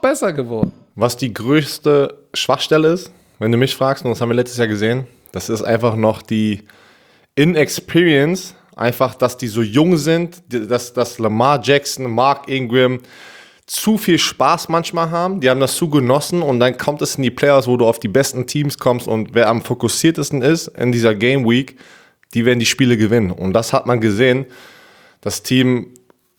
was die größte Schwachstelle ist, wenn du mich fragst, und das haben wir letztes Jahr gesehen, das ist einfach noch die Inexperience, einfach, dass die so jung sind, dass Lamar Jackson, Mark Ingram zu viel Spaß manchmal haben, die haben das zu genossen und dann kommt es in die Playoffs, wo du auf die besten Teams kommst und wer am fokussiertesten ist in dieser Game Week, die werden die Spiele gewinnen. Und das hat man gesehen, das Team,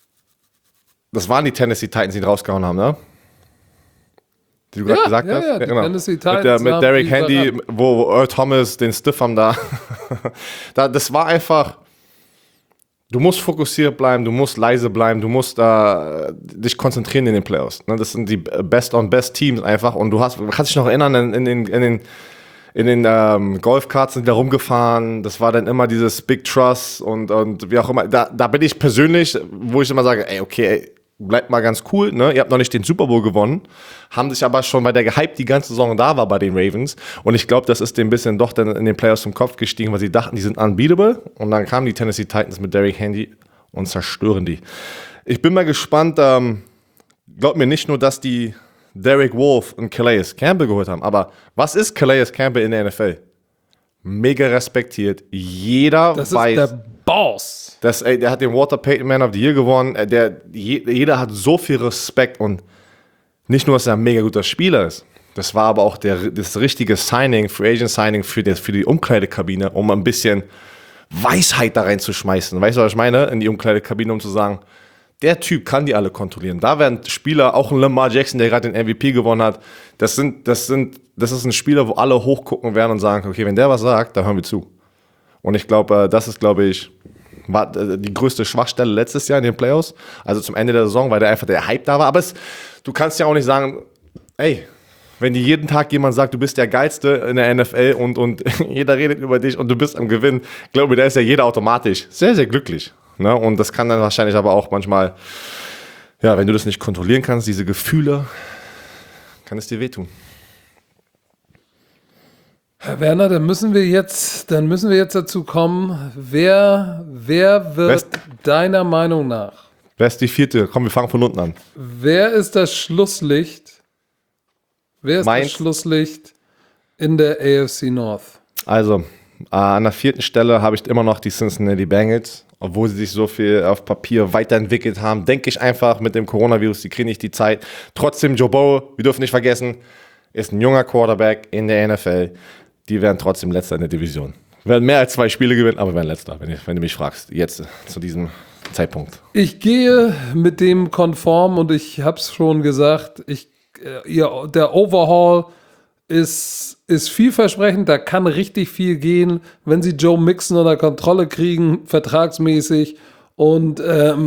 das waren die Tennessee Titans, die rausgehauen haben, ne? Die du gerade gesagt hast? Ja, die genau. Tennessee Titans. Mit Derrick Henry, wo Earl Thomas den Stiff haben da. Das war einfach, du musst fokussiert bleiben, du musst leise bleiben, du musst dich konzentrieren in den Playoffs. Ne? Das sind die Best-on-Best-Teams einfach und du kannst dich noch erinnern, in den Golfkarts sind die da rumgefahren, das war dann immer dieses Big Trust und wie auch immer. Da bin ich persönlich, wo ich immer sage, bleibt mal ganz cool, ne? Ihr habt noch nicht den Super Bowl gewonnen, haben sich aber schon, weil der Hype die ganze Saison da war bei den Ravens und ich glaube, das ist dem ein bisschen doch dann in den Playoffs zum Kopf gestiegen, weil sie dachten, die sind unbeatable und dann kamen die Tennessee Titans mit Derrick Henry und zerstören die. Ich bin mal gespannt, glaubt mir nicht nur, dass die Derek Wolfe und Calais Campbell geholt haben, aber was ist Calais Campbell in der NFL? Mega respektiert, jeder das weiß. Das ist der Boss. Der hat den Walter Payton Man of the Year gewonnen. Jeder hat so viel Respekt und nicht nur, dass er ein mega guter Spieler ist, das war aber auch das richtige Signing, Free Agent Signing für die Umkleidekabine, um ein bisschen Weisheit da reinzuschmeißen. Weißt du, was ich meine? In die Umkleidekabine, um zu sagen, der Typ kann die alle kontrollieren. Da werden Spieler, auch ein Lamar Jackson, der gerade den MVP gewonnen hat, das ist ein Spieler, wo alle hochgucken werden und sagen, okay, wenn der was sagt, dann hören wir zu. Und ich glaube, das ist, war die größte Schwachstelle letztes Jahr in den Playoffs, also zum Ende der Saison, weil der Hype da war. Aber du kannst ja auch nicht sagen, ey, wenn dir jeden Tag jemand sagt, du bist der Geilste in der NFL und jeder redet über dich und du bist am Gewinn, glaube ich, da ist ja jeder automatisch sehr, sehr glücklich. Ne? Und das kann dann wahrscheinlich aber auch manchmal, ja, wenn du das nicht kontrollieren kannst, diese Gefühle, kann es dir wehtun. Herr Werner, dann müssen wir jetzt dazu kommen, wer wird deiner Meinung nach? Wer ist die vierte? Komm, wir fangen von unten an. Wer ist das Schlusslicht? Das Schlusslicht in der AFC North? Also, an der vierten Stelle habe ich immer noch die Cincinnati Bengals, obwohl sie sich so viel auf Papier weiterentwickelt haben. Denke ich einfach, mit dem Coronavirus, die kriegen nicht die Zeit. Trotzdem, Joe Burrow, wir dürfen nicht vergessen, ist ein junger Quarterback in der NFL. Die werden trotzdem Letzter in der Division. Werden mehr als 2 Spiele gewinnen, aber werden Letzter, wenn du mich fragst, jetzt zu diesem Zeitpunkt. Ich gehe mit dem konform und ich habe es schon gesagt, der Overhaul ist vielversprechend, da kann richtig viel gehen, wenn sie Joe Mixon unter Kontrolle kriegen, vertragsmäßig und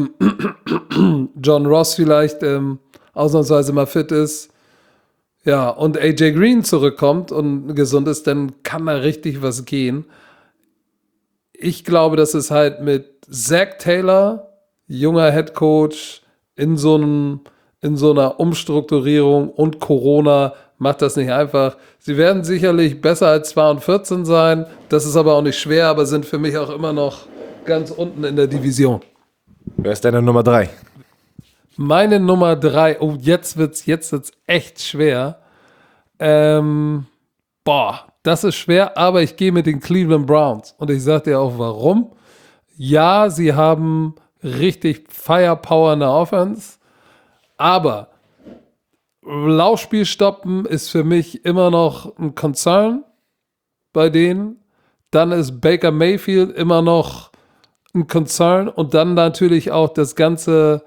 John Ross vielleicht ausnahmsweise mal fit ist. Ja, und AJ Green zurückkommt und gesund ist, dann kann da richtig was gehen. Ich glaube, dass es halt mit Zach Taylor, junger Headcoach, in so einer Umstrukturierung und Corona macht das nicht einfach. Sie werden sicherlich besser als 2 und 14 sein. Das ist aber auch nicht schwer, aber sind für mich auch immer noch ganz unten in der Division. Wer ist deine Nummer 3? Meine Nummer 3, jetzt wird's echt schwer. Das ist schwer, aber ich gehe mit den Cleveland Browns. Und ich sage dir auch, warum. Ja, sie haben richtig Firepower in der Offense, aber Laufspiel stoppen ist für mich immer noch ein Concern bei denen. Dann ist Baker Mayfield immer noch ein Concern und dann natürlich auch das ganze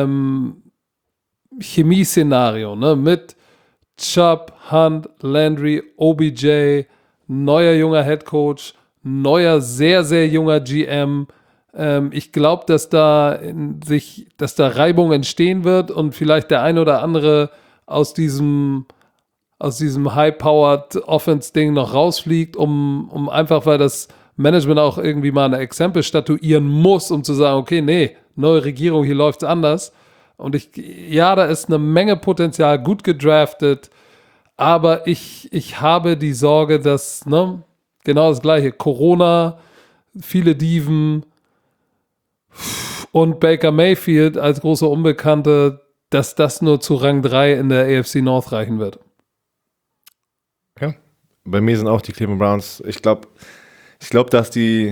Chemie-Szenario, ne? Mit Chubb, Hunt, Landry, OBJ, neuer junger Headcoach, neuer sehr, sehr junger GM. Ich glaube, dass da Reibung entstehen wird und vielleicht der ein oder andere aus diesem High-Powered Offense-Ding noch rausfliegt, um einfach, weil das Management auch irgendwie mal ein Exempel statuieren muss, um zu sagen, okay, nee, neue Regierung, hier läuft es anders. Und da ist eine Menge Potenzial, gut gedraftet, aber ich habe die Sorge, dass, genau das Gleiche, Corona, viele Dieven und Baker Mayfield als große Unbekannte, dass das nur zu Rang 3 in der AFC North reichen wird. Ja, bei mir sind auch die Cleveland Browns. Ich glaube, dass die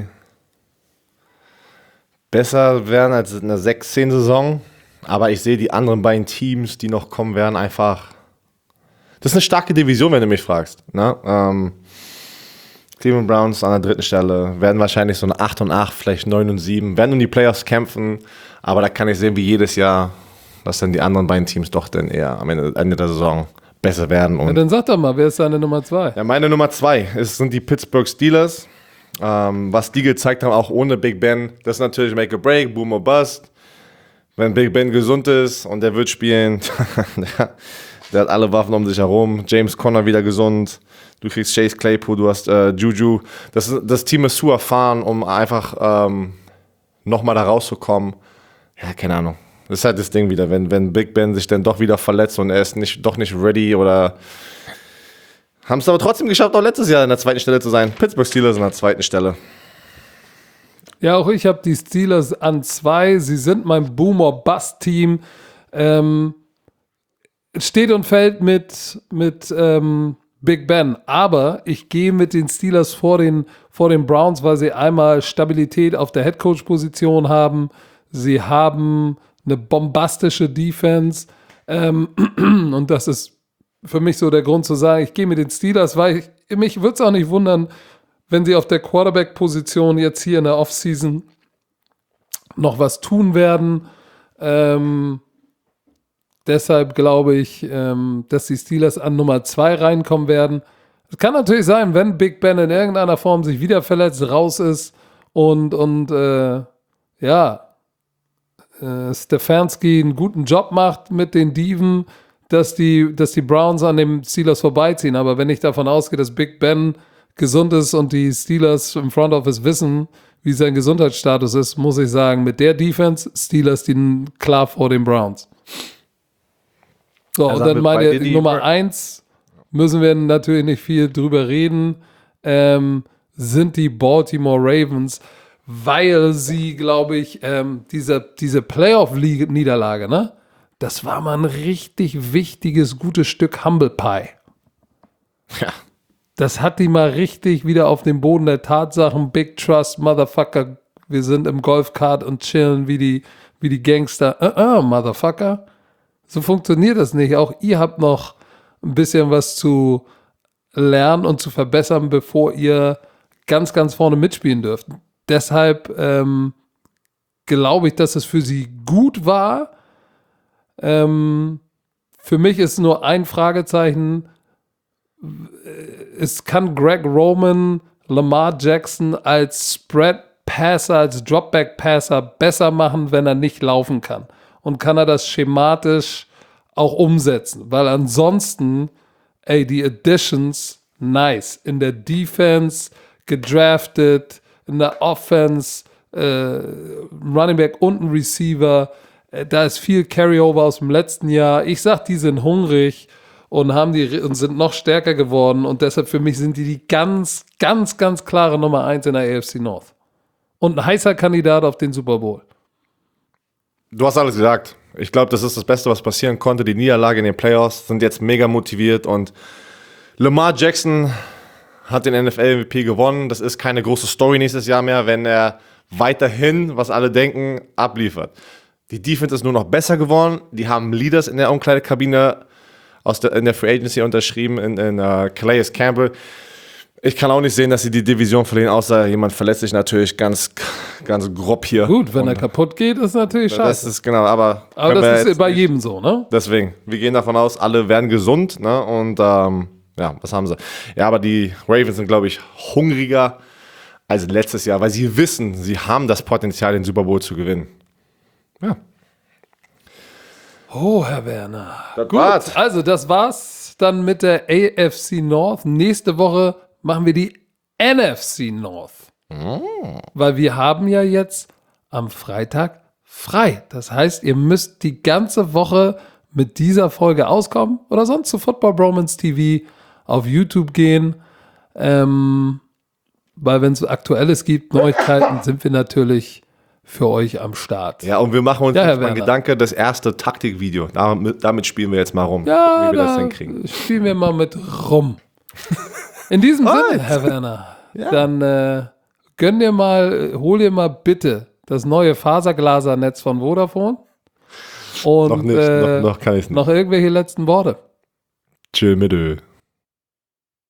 besser werden als in der 6-10 Saison. Aber ich sehe die anderen beiden Teams, die noch kommen werden, einfach. Das ist eine starke Division, wenn du mich fragst. Ne? Cleveland Browns an der 3. Stelle werden wahrscheinlich so eine 8-8, vielleicht 9-7, werden um die Playoffs kämpfen. Aber da kann ich sehen, wie jedes Jahr, dass dann die anderen beiden Teams doch dann eher am Ende der Saison besser werden. Und dann sag doch mal, wer ist deine Nummer 2? Ja, meine Nummer 2 sind die Pittsburgh Steelers. Was die gezeigt haben, auch ohne Big Ben, das ist natürlich Make or Break, Boom or Bust. Wenn Big Ben gesund ist und der wird spielen, der hat alle Waffen um sich herum. James Conner wieder gesund. Du kriegst Chase Claypool, du hast Juju. Das Team ist zu erfahren, um einfach nochmal da rauszukommen. Ja, keine Ahnung. Das ist halt das Ding wieder, wenn Big Ben sich dann doch wieder verletzt und er ist doch nicht ready oder haben es aber trotzdem geschafft, auch letztes Jahr in der 2. Stelle zu sein. Pittsburgh Steelers in der 2. Stelle. Ja, auch ich habe die Steelers an 2. Sie sind mein Boomer-Bust-Team. Steht und fällt mit Big Ben. Aber ich gehe mit den Steelers vor den Browns, weil sie einmal Stabilität auf der Headcoach-Position haben. Sie haben eine bombastische Defense. Und das ist für mich so der Grund zu sagen, ich gehe mit den Steelers, weil mich würde es auch nicht wundern, wenn sie auf der Quarterback-Position jetzt hier in der Offseason noch was tun werden. Deshalb glaube ich, dass die Steelers an Nummer 2 reinkommen werden. Es kann natürlich sein, wenn Big Ben in irgendeiner Form sich wieder verletzt, raus ist und Stefanski einen guten Job macht mit den Diven, dass die Browns an den Steelers vorbeiziehen. Aber wenn ich davon ausgehe, dass Big Ben gesund ist und die Steelers im Front Office wissen, wie sein Gesundheitsstatus ist, muss ich sagen, mit der Defense Steelers die klar vor den Browns. So, und dann meine Nummer 1, müssen wir natürlich nicht viel drüber reden, sind die Baltimore Ravens, weil sie, glaube ich, diese Playoff-Niederlage, ne? Das war mal ein richtig wichtiges, gutes Stück Humble Pie. Ja. Das hat die mal richtig wieder auf den Boden der Tatsachen. Big Trust, Motherfucker. Wir sind im Golfkart und chillen wie die Gangster. Motherfucker. So funktioniert das nicht. Auch ihr habt noch ein bisschen was zu lernen und zu verbessern, bevor ihr ganz, ganz vorne mitspielen dürft. Deshalb glaube ich, dass es für sie gut war. Für mich ist nur ein Fragezeichen. Es kann Greg Roman Lamar Jackson als Spread-Passer, als Dropback-Passer besser machen, wenn er nicht laufen kann. Und kann er das schematisch auch umsetzen. Weil ansonsten, die Additions, nice. In der Defense, gedraftet, in der Offense, Running Back und ein Receiver. Da ist viel Carryover aus dem letzten Jahr. Ich sag, die sind hungrig und sind noch stärker geworden. Und deshalb für mich sind die ganz, ganz, ganz klare Nummer 1 in der AFC North. Und ein heißer Kandidat auf den Super Bowl. Du hast alles gesagt. Ich glaube, das ist das Beste, was passieren konnte. Die Niederlage in den Playoffs sind jetzt mega motiviert. Und Lamar Jackson hat den NFL-MVP gewonnen. Das ist keine große Story nächstes Jahr mehr, wenn er weiterhin, was alle denken, abliefert. Die Defense ist nur noch besser geworden. Die haben Leaders in der Umkleidekabine in der Free Agency unterschrieben, in Calais Campbell. Ich kann auch nicht sehen, dass sie die Division verlieren, außer jemand verletzt sich natürlich ganz, ganz grob hier. Gut, wenn er kaputt geht, ist natürlich scheiße. Das ist genau, aber das ist bei jedem so, ne? Deswegen, wir gehen davon aus, alle werden gesund, ne? Und was haben sie? Ja, aber die Ravens sind, glaube ich, hungriger als letztes Jahr, weil sie wissen, sie haben das Potenzial, den Super Bowl zu gewinnen. Ja. Oh, Herr Werner. Gut, also das war's dann mit der AFC North. Nächste Woche machen wir die NFC North. Weil wir haben ja jetzt am Freitag frei. Das heißt, ihr müsst die ganze Woche mit dieser Folge auskommen oder sonst zu Football Bromance TV auf YouTube gehen. Weil wenn es Aktuelles gibt, Neuigkeiten, sind wir natürlich für euch am Start. Ja, und wir machen uns Ja, Herr jetzt mal Werner. Gedanke, das erste Taktikvideo. Damit spielen wir jetzt mal rum, Ja, wie wir das da hinkriegen. spielen wir mal mit rum. In diesem Sinne, Alright. Herr Werner, Ja. dann hol dir mal bitte das neue Faserglasernetz von Vodafone. Und Noch nicht, noch kann ich nicht. noch irgendwelche letzten Worte. Chill mit Ö.